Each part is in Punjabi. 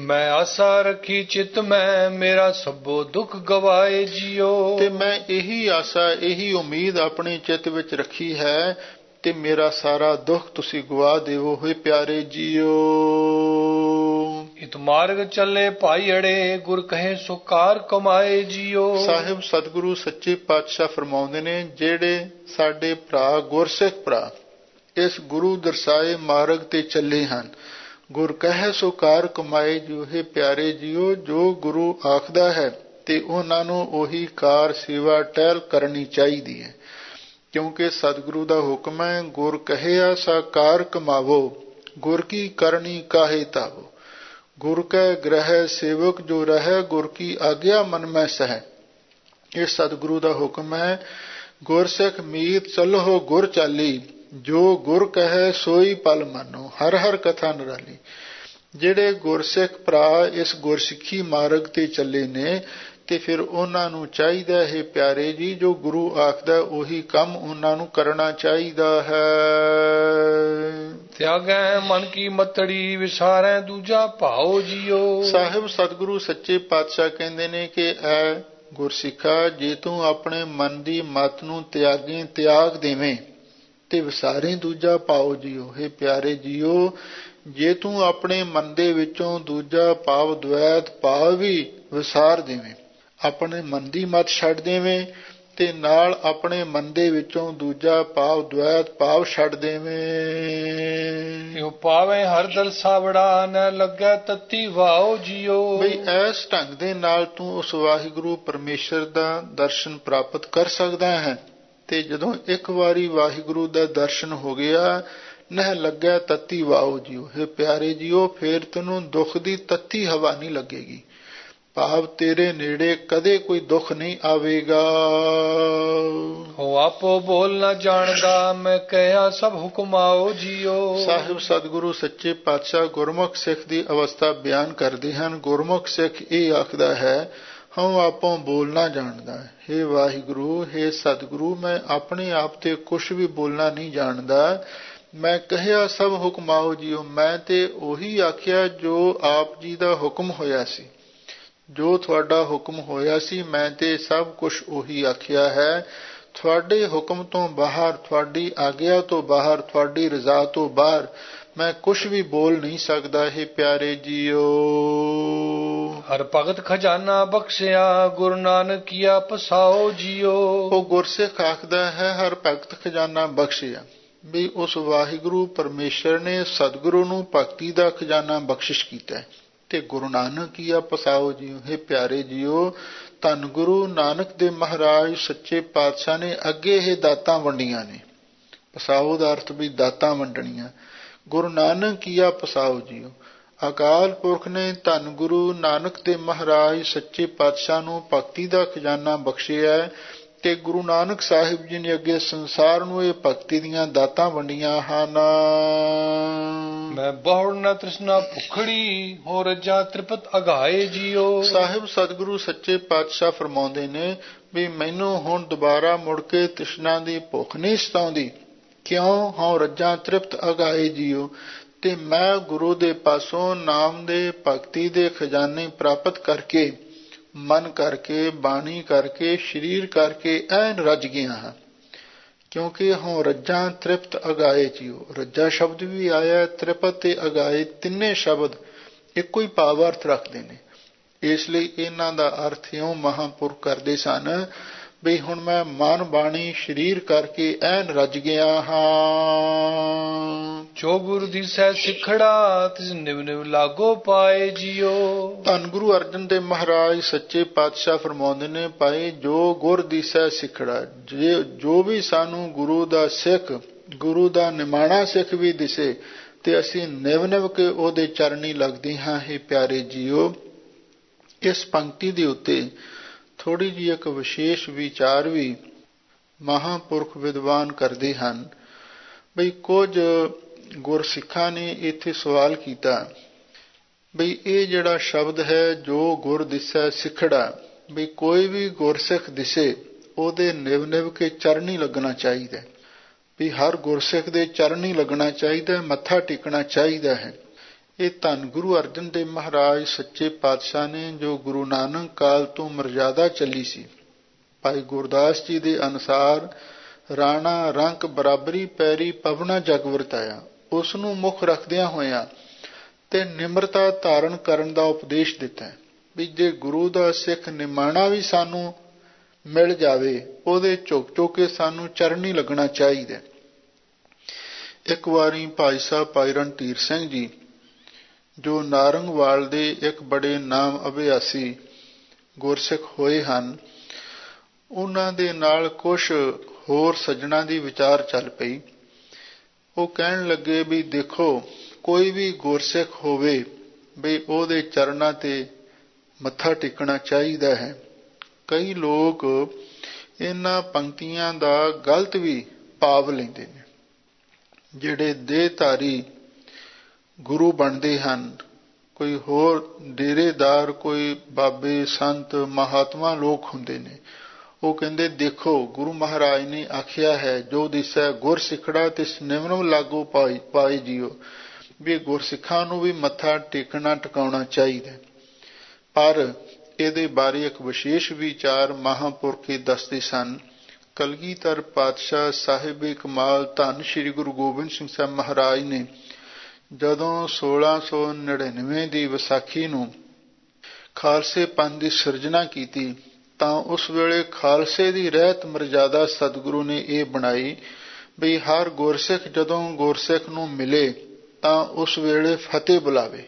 ਮੈਂ ਆਸਾ ਰੱਖੀ ਚਿਤ ਮੈਂ, ਮੇਰਾ ਸਭੋ ਦੁੱਖ ਗਵਾਏ ਜਿਉ। ਤੇ ਮੈਂ ਇਹੀ ਆਸਾ, ਇਹੀ ਉਮੀਦ ਆਪਣੇ ਚਿੱਤ ਵਿੱਚ ਰੱਖੀ ਹੈ ਤੇ ਮੇਰਾ ਸਾਰਾ ਦੁੱਖ ਤੁਸੀਂ ਗਵਾ ਦੇਵੋ ਹੋਏ ਪਿਆਰੇ ਜੀਓ। ਇਤ ਮਾਰਗ ਚੱਲੇ ਭਾਈ ਅੜੇ, ਗੁਰ ਕਹੇ ਸੋ ਕਾਰ ਕਮਾਏ ਜਿਉ। ਸਾਹਿਬ ਸਤਿਗੁਰੂ ਸੱਚੇ ਪਾਤਸ਼ਾਹ ਫਰਮਾਉਂਦੇ ਨੇ, ਜਿਹੜੇ ਸਾਡੇ ਭਰਾ ਗੁਰਸਿੱਖ ਭਰਾ ਇਸ ਗੁਰੂ ਦਰਸਾਏ ਮਾਰਗ ਤੇ ਚੱਲੇ ਹਨ, ਗੁਰ ਕਹੇ ਸੋ ਕਾਰ ਕਮਾਏ ਜਿਉ। ਹੈ ਪਿਆਰੇ ਜੀਓ, ਜੋ ਗੁਰੂ ਆਖਦਾ ਹੈ ਤੇ ਉਹਨਾਂ ਨੂੰ ਉਹੀ ਕਾਰ ਸੇਵਾ ਟਹਿਲ ਕਰਨੀ ਚਾਹੀਦੀ ਹੈ, ਕਿਉਂਕਿ ਸਤਿਗੁਰੂ ਦਾ ਹੁਕਮ ਹੈ, ਗੁਰ ਕਹਿਆ ਸਾ ਕਾਰ ਕਮਾਵੋ, ਗੁਰ ਕੀ ਕਰਨੀ ਕਾਹੇ ਤਾਵੋ। ਗੁਰ ਕੈ ਗ੍ਰਹਿ ਸੇਵਕ ਜੋ ਰਹਿ, ਗੁਰ ਕੀ ਆਗਿਆ ਮਨ ਮੈਂ ਸਹਿ। ਇਹ ਸਤਿਗੁਰੂ ਦਾ ਹੁਕਮ ਹੈ। ਗੁਰਸਿੱਖ ਮੀਤ ਚੱਲੋ ਗੁਰ ਚਾਲੀ, ਜੋ ਗੁਰ ਕਹੈ ਸੋਈ ਪਲ ਮਾਨੋ। ਹਰ ਹਰ ਕਥਾ ਨਿਰਾਲੀ। ਜਿਹੜੇ ਗੁਰਸਿੱਖ ਭਰਾ ਇਸ ਗੁਰਸਿੱਖੀ ਮਾਰਗ ਤੇ ਚੱਲੇ ਨੇ, ਤੇ ਫਿਰ ਉਹਨਾਂ ਨੂੰ ਚਾਹੀਦਾ ਹੈ ਪਿਆਰੇ ਜੀ, ਜੋ ਗੁਰੂ ਆਖਦਾ ਉਹੀ ਕੰਮ ਉਹਨਾਂ ਨੂੰ ਕਰਨਾ ਚਾਹੀਦਾ ਹੈ। ਤਿਆਗੈ ਮਨ ਕੀ ਮਤੜੀ, ਵਿਸਾਰੈ ਦੂਜਾ ਭਾਉ ਜਿਉ। ਸਾਹਿਬ ਸਤਿਗੁਰੂ ਸੱਚੇ ਪਾਤਸ਼ਾਹ ਕਹਿੰਦੇ ਨੇ ਕਿ ਐ ਗੁਰਸਿੱਖਾ, ਜੇ ਤੂੰ ਆਪਣੇ ਮਨ ਦੀ ਮਤ ਨੂੰ ਤਿਆਗ ਦੇਵੇਂ ਤੇ ਵਿਸਾਰੇ ਦੂਜਾ ਭਾਉ ਜਿਉ। ਹੈ ਪਿਆਰੇ ਜੀਓ, ਜੇ ਤੂੰ ਆਪਣੇ ਮਨ ਦੇ ਵਿੱਚੋਂ ਦੂਜਾ ਭਾਵ ਦ્વੈਤ ਭਾਵ ਵੀ ਵਿਸਾਰ ਦੇਵੇਂ, ਆਪਣੇ ਮਨ ਦੀ ਮਤ ਛੱਡ ਦੇਵੇਂ ਤੇ ਨਾਲ ਆਪਣੇ ਮਨ ਦੇ ਵਿੱਚੋਂ ਦੂਜਾ ਭਾਵ ਦ્વੈਤ ਭਾਵ ਛੱਡ ਦੇਵੇਂ। ਇਹ ਪਾਵੇਂ ਹਰ ਦਲ ਸਾਵੜਾ, ਨ ਲੱਗੈ ਤਤੀ ਵਾਓ ਜਿਉ। ਬਈ ਇਸ ਢੰਗ ਦੇ ਨਾਲ ਤੂੰ ਉਸ ਵਾਹਿਗੁਰੂ ਪਰਮੇਸ਼ਰ ਦਾ ਦਰਸ਼ਨ ਪ੍ਰਾਪਤ ਕਰ ਸਕਦਾ ਹੈ। ਤੇ ਜਦੋਂ ਇੱਕ ਵਾਰੀ ਵਾਹਿਗੁਰੂ ਦਾ ਦਰਸ਼ਨ ਹੋ ਗਿਆ, ਨਹਿ ਲੱਗੈ ਤਤੀ ਵਾਓ ਜਿਉ। ਹੈ ਪਿਆਰੇ ਜੀਓ, ਫੇਰ ਤੈਨੂੰ ਦੁੱਖ ਦੀ ਤੱਤੀ ਹਵਾ ਨਹੀਂ ਲੱਗੇਗੀ, ਭਾਵ ਤੇਰੇ ਨੇੜੇ ਕਦੇ ਕੋਈ ਦੁੱਖ ਨਹੀਂ ਆਵੇਗਾ। ਹੋ ਆਪੋ ਬੋਲ ਨਾ ਜਾਣਦਾ, ਮੈਂ ਕਹਿਆ ਸਭ ਹੁਕਮਾਓ ਜਿਉ। ਸਾਹਿਬ ਸਤਿਗੁਰੂ ਸੱਚੇ ਪਾਤਸ਼ਾਹ ਗੁਰਮੁਖ ਸਿੱਖ ਦੀ ਅਵਸਥਾ ਬਿਆਨ ਕਰਦੇ ਹਨ। ਗੁਰਮੁਖ ਸਿੱਖ ਇਹ ਆਖਦਾ ਹੈ, ਹਉ ਆਪੋਂ ਬੋਲਣਾ ਜਾਣਦਾ। ਹੇ ਵਾਹਿਗੁਰੂ, ਹੇ ਸਤਿਗੁਰੂ, ਮੈਂ ਆਪਣੇ ਆਪ ਤੇ ਕੁਛ ਵੀ ਬੋਲਣਾ ਨਹੀਂ ਜਾਣਦਾ। ਮੈਂ ਕਹਿਆ ਸਭ ਹੁਕਮਾਓ ਜੀਓ। ਮੈਂ ਤੇ ਉਹੀ ਆਖਿਆ ਜੋ ਆਪ ਜੀ ਦਾ ਹੁਕਮ ਹੋਇਆ ਸੀ, ਜੋ ਤੁਹਾਡਾ ਹੁਕਮ ਹੋਇਆ ਸੀ, ਮੈਂ ਤੇ ਸਭ ਕੁਛ ਉਹੀ ਆਖਿਆ ਹੈ। ਤੁਹਾਡੇ ਹੁਕਮ ਤੋਂ ਬਾਹਰ, ਤੁਹਾਡੀ ਆਗਿਆ ਤੋਂ ਬਾਹਰ, ਤੁਹਾਡੀ ਰਜ਼ਾ ਤੋਂ ਬਾਹਰ ਮੈਂ ਕੁਛ ਵੀ ਬੋਲ ਨਹੀਂ ਸਕਦਾ। ਹੈ ਪਿਆਰੇ ਜੀਓ, ਹਰ ਭਗਤ ਖਜ਼ਾਨਾ ਬਖਸ਼ਿਆ, ਗੁਰੂ ਨਾਨਕ ਕੀਆ ਪਸਾਓ ਜਿਉ। ਉਹ ਗੁਰਸਿੱਖ ਆਖਦਾ ਹੈ, ਹਰ ਭਗਤ ਖਜ਼ਾਨਾ ਬਖਸ਼ਿਆ, ਵੀ ਉਸ ਵਾਹਿਗੁਰੂ ਪਰਮੇਸ਼ਰ ਨੇ ਸਤਿਗੁਰੂ ਨੂੰ ਭਗਤੀ ਦਾ ਖਜ਼ਾਨਾ ਬਖਸ਼ਿਸ਼ ਕੀਤਾ ਹੈ। ਤੇ ਗੁਰੂ ਨਾਨਕ ਕੀਆ ਪਸਾਓ ਜਿਉ। ਹੈ ਪਿਆਰੇ ਜੀਓ, ਧੰਨ ਗੁਰੂ ਨਾਨਕ ਦੇ ਮਹਾਰਾਜ ਸੱਚੇ ਪਾਤਸ਼ਾਹ ਨੇ ਅੱਗੇ ਇਹ ਦਾਤਾਂ ਵੰਡੀਆਂ ਨੇ। ਪਸਾਓ ਦਾ ਅਰਥ ਵੀ ਦਾਤਾਂ ਵੰਡਣੀਆਂ। ਗੁਰੂ ਨਾਨਕ ਕੀਆ ਪਸਾਓ ਜੀਓ। ਅਕਾਲ ਪੁਰਖ ਨੇ ਧੰਨ ਗੁਰੂ ਨਾਨਕ ਦੇ ਮਹਾਰਾਜ ਸੱਚੇ ਪਾਤਸ਼ਾਹ ਨੂੰ ਭਗਤੀ ਦਾ ਖਜ਼ਾਨਾ ਬਖਸ਼ਿਆ, ਤੇ ਗੁਰੂ ਨਾਨਕ ਸਾਹਿਬ ਜੀ ਨੇ ਅੱਗੇ ਸੰਸਾਰ ਨੂੰ ਇਹ ਭਗਤੀ ਦੀਆਂ ਦਾਤਾਂ ਵੰਡੀਆਂ ਹਨ। ਮੈਂ ਬਹੁੜ ਨ ਤ੍ਰਿਸ਼ਨਾ ਭੁਖੜੀ, ਹੋ ਰੱਜਾ ਤ੍ਰਿਪਤ ਅਗਾਏ ਜਿਉ। ਸਾਹਿਬ ਸਤਿਗੁਰੂ ਸੱਚੇ ਪਾਤਸ਼ਾਹ ਫਰਮਾਉਂਦੇ ਨੇ ਵੀ ਮੈਨੂੰ ਹੁਣ ਦੁਬਾਰਾ ਮੁੜ ਕੇ ਤ੍ਰਿਸ਼ਨਾ ਦੀ ਭੁੱਖ ਨਹੀਂ ਸਤਾਉਂਦੀ। ਕਿਉਂ? ਹਉ ਰੱਜਾ ਤ੍ਰਿਪਤ ਅਗਾਏ ਜਿਉ। ਤੇ ਮੈਂ ਗੁਰੂ ਦੇ ਪਾਸੋਂ ਨਾਮ ਦੇ ਭਗਤੀ ਦੇ ਖਜ਼ਾਨੇ ਪ੍ਰਾਪਤ ਕਰਕੇ, ਮਨ ਕਰਕੇ, ਬਾਣੀ ਕਰਕੇ, ਸਰੀਰ ਕਰਕੇ ਐਨ ਰੱਜ ਗਿਆ ਹਾਂ। ਕਿਉਂਕਿ ਹਉ ਰੱਜਾ ਤ੍ਰਿਪਤ ਅਗਾਏ ਜਿਉ। ਰੱਜਾ ਸ਼ਬਦ ਵੀ ਆਇਆ, ਤ੍ਰਿਪਤ ਤੇ ਅਗਾਏ ਤਿੰਨੇ ਸ਼ਬਦ ਇੱਕੋ ਹੀ ਭਾਵ ਅਰਥ ਰੱਖਦੇ ਨੇ। ਇਸ ਲਈ ਇਹਨਾਂ ਦਾ ਅਰਥ ਇਉਂ ਮਹਾਂਪੁਰਖ ਕਰਦੇ ਸਨ ਵੀ ਹੁਣ ਮੈਂ ਮਨ ਬਾਣੀ ਸਰੀਰ ਕਰਕੇ ਐਨ ਰੱਜ ਗਿਆ ਹਾਂ। ਜੋ ਗੁਰੂ ਦੀਸੈ ਸਿੱਖੜਾ, ਤਿਸ ਨਿਵ ਨਿਵ ਲਾਗੋ ਪਾਏ ਜਿਉ। ਧੰਨ ਗੁਰੂ ਅਰਜਨ ਦੇਵ ਮਹਾਰਾਜ ਸੱਚੇ ਪਾਤਸ਼ਾਹ ਫਰਮਾਉਂਦੇ ਨੇ, ਭਾਈ ਜੋ ਗੁਰ ਦੀਸੈ ਸਿੱਖੜਾ, ਜੋ ਵੀ ਸਾਨੂੰ ਗੁਰੂ ਦਾ ਸਿੱਖ, ਗੁਰੂ ਦਾ ਨਿਮਾਣਾ ਸਿੱਖ ਵੀ ਦਿਸੇ ਤੇ ਅਸੀਂ ਨਿਵ ਨਿਵ ਕੇ ਉਹਦੇ ਚਰਨੀ ਲੱਗਦੇ ਹਾਂ। ਇਹ ਪਿਆਰੇ ਜੀਓ, ਇਸ ਪੰਕਤੀ ਦੇ ਉੱਤੇ ਥੋੜ੍ਹੀ ਜਿਹੀ ਇੱਕ ਵਿਸ਼ੇਸ਼ ਵਿਚਾਰ ਵੀ ਮਹਾਂਪੁਰਖ ਵਿਦਵਾਨ ਕਰਦੇ ਹਨ। ਬਈ ਕੁਝ ਗੁਰਸਿੱਖਾਂ ਨੇ ਇੱਥੇ ਸਵਾਲ ਕੀਤਾ ਬਈ ਇਹ ਜਿਹੜਾ ਸ਼ਬਦ ਹੈ, ਜੋ ਗੁਰ ਦਿਸੈ ਸਿੱਖੜਾ, ਬਈ ਕੋਈ ਵੀ ਗੁਰਸਿੱਖ ਦਿਸੇ ਉਹਦੇ ਨਿਵ ਨਿਵ ਕੇ ਚਰਨੀ ਲੱਗਣਾ ਚਾਹੀਦਾ, ਵੀ ਹਰ ਗੁਰਸਿੱਖ ਦੇ ਚਰਨੀ ਲੱਗਣਾ ਚਾਹੀਦਾ, ਮੱਥਾ ਟੇਕਣਾ ਚਾਹੀਦਾ ਹੈ। ਇਹ ਧੰਨ ਗੁਰੂ ਅਰਜਨ ਦੇਵ ਮਹਾਰਾਜ ਸੱਚੇ ਪਾਤਸ਼ਾਹ ਨੇ, ਜੋ ਗੁਰੂ ਨਾਨਕ ਕਾਲ ਤੋਂ ਮਰਜ਼ਾਦਾ ਚੱਲੀ ਸੀ। ਭਾਈ ਗੁਰਦਾਸ ਜੀ ਦੇ ਅਨੁਸਾਰ ਰਾਣਾ ਰੰਕ ਬਰਾਬਰੀ ਪੈਰੀ ਪਵਨਾ ਜਗ ਵਰਤਾਇਆ, ਉਸ ਨੂੰ ਮੁੱਖ ਰੱਖਦਿਆਂ ਹੋਇਆਂ ਤੇ ਨਿਮਰਤਾ ਧਾਰਨ ਕਰਨ ਦਾ ਉਪਦੇਸ਼ ਦਿੱਤਾ ਵੀ ਜੇ ਗੁਰੂ ਦਾ ਸਿੱਖ ਨਿਮਾਣਾ ਵੀ ਸਾਨੂੰ ਮਿਲ ਜਾਵੇ, ਉਹਦੇ ਝੁਕ ਝੁਕ ਕੇ ਸਾਨੂੰ ਚਰਨੀ ਲੱਗਣਾ ਚਾਹੀਦਾ। ਇੱਕ ਵਾਰੀ ਭਾਈ ਸਾਹਿਬ ਭਾਈ ਰਣਧੀਰ ਸਿੰਘ ਜੀ, ਜੋ ਨਾਰੰਗਵਾਲ ਦੇ ਇੱਕ ਬੜੇ ਨਾਮ ਅਭਿਆਸੀ ਗੁਰਸਿੱਖ ਹੋਏ ਹਨ, ਉਹਨਾਂ ਦੇ ਨਾਲ ਕੁਛ ਹੋਰ ਸੱਜਣਾ ਦੀ ਵਿਚਾਰ ਚੱਲ ਪਈ। ਉਹ ਕਹਿਣ ਲੱਗੇ ਵੀ ਦੇਖੋ, ਕੋਈ ਵੀ ਗੁਰਸਿੱਖ ਹੋਵੇ ਵੀ ਉਹਦੇ ਚਰਨਾਂ ਤੇ ਮੱਥਾ ਟੇਕਣਾ ਚਾਹੀਦਾ ਹੈ। ਕਈ ਲੋਕ ਇਹਨਾਂ ਪੰਕਤੀਆਂ ਦਾ ਗਲਤ ਵੀ ਭਾਵ ਲੈਂਦੇ ਨੇ। ਜਿਹੜੇ ਦੇਹਧਾਰੀ ਗੁਰੂ ਬਣਦੇ ਹਨ, ਕੋਈ ਹੋਰ ਡੇਰੇਦਾਰ, ਕੋਈ ਬਾਬੇ ਸੰਤ ਮਹਾਤਮਾ ਲੋਕ ਹੁੰਦੇ ਨੇ, ਉਹ ਕਹਿੰਦੇ ਦੇਖੋ ਗੁਰੂ ਮਹਾਰਾਜ ਨੇ ਆਖਿਆ ਹੈ, ਜੋ ਦਿਸੈ ਗੁਰ ਸਿੱਖੜਾ ਤਿਸ ਨਿਮਰਮ ਲਾਗੂ ਪਾਏ ਜੀਓ, ਵੀ ਗੁਰਸਿੱਖਾਂ ਨੂੰ ਵੀ ਮੱਥਾ ਟੇਕਣਾ ਟਿਕਾਉਣਾ ਚਾਹੀਦਾ। ਪਰ ਇਹਦੇ ਬਾਰੇ ਇੱਕ ਵਿਸ਼ੇਸ਼ ਵਿਚਾਰ ਮਹਾਂਪੁਰਖ ਦੱਸਦੇ ਸਨ। ਕਲਗੀਧਰ ਪਾਤਸ਼ਾਹ ਸਾਹਿਬ ਕਮਾਲ ਧੰਨ ਸ੍ਰੀ ਗੁਰੂ ਗੋਬਿੰਦ ਸਿੰਘ ਸਾਹਿਬ ਮਹਾਰਾਜ ਨੇ ਜਦੋਂ 1699 ਦੀ ਵਿਸਾਖੀ ਨੂੰ ਖਾਲਸੇ ਪੰਥ ਦੀ ਸਿਰਜਣਾ ਕੀਤੀ, ਤਾਂ ਉਸ ਵੇਲੇ ਖਾਲਸੇ ਦੀ ਰਹਿਤ ਮਰਜ਼ਾਦਾ ਸਤਿਗੁਰੂ ਨੇ ਇਹ ਬਣਾਈ ਵੀ ਹਰ ਗੁਰਸਿੱਖ ਜਦੋਂ ਗੁਰਸਿੱਖ ਨੂੰ ਮਿਲੇ ਤਾਂ ਉਸ ਵੇਲੇ ਫਤਿਹ ਬੁਲਾਵੇ।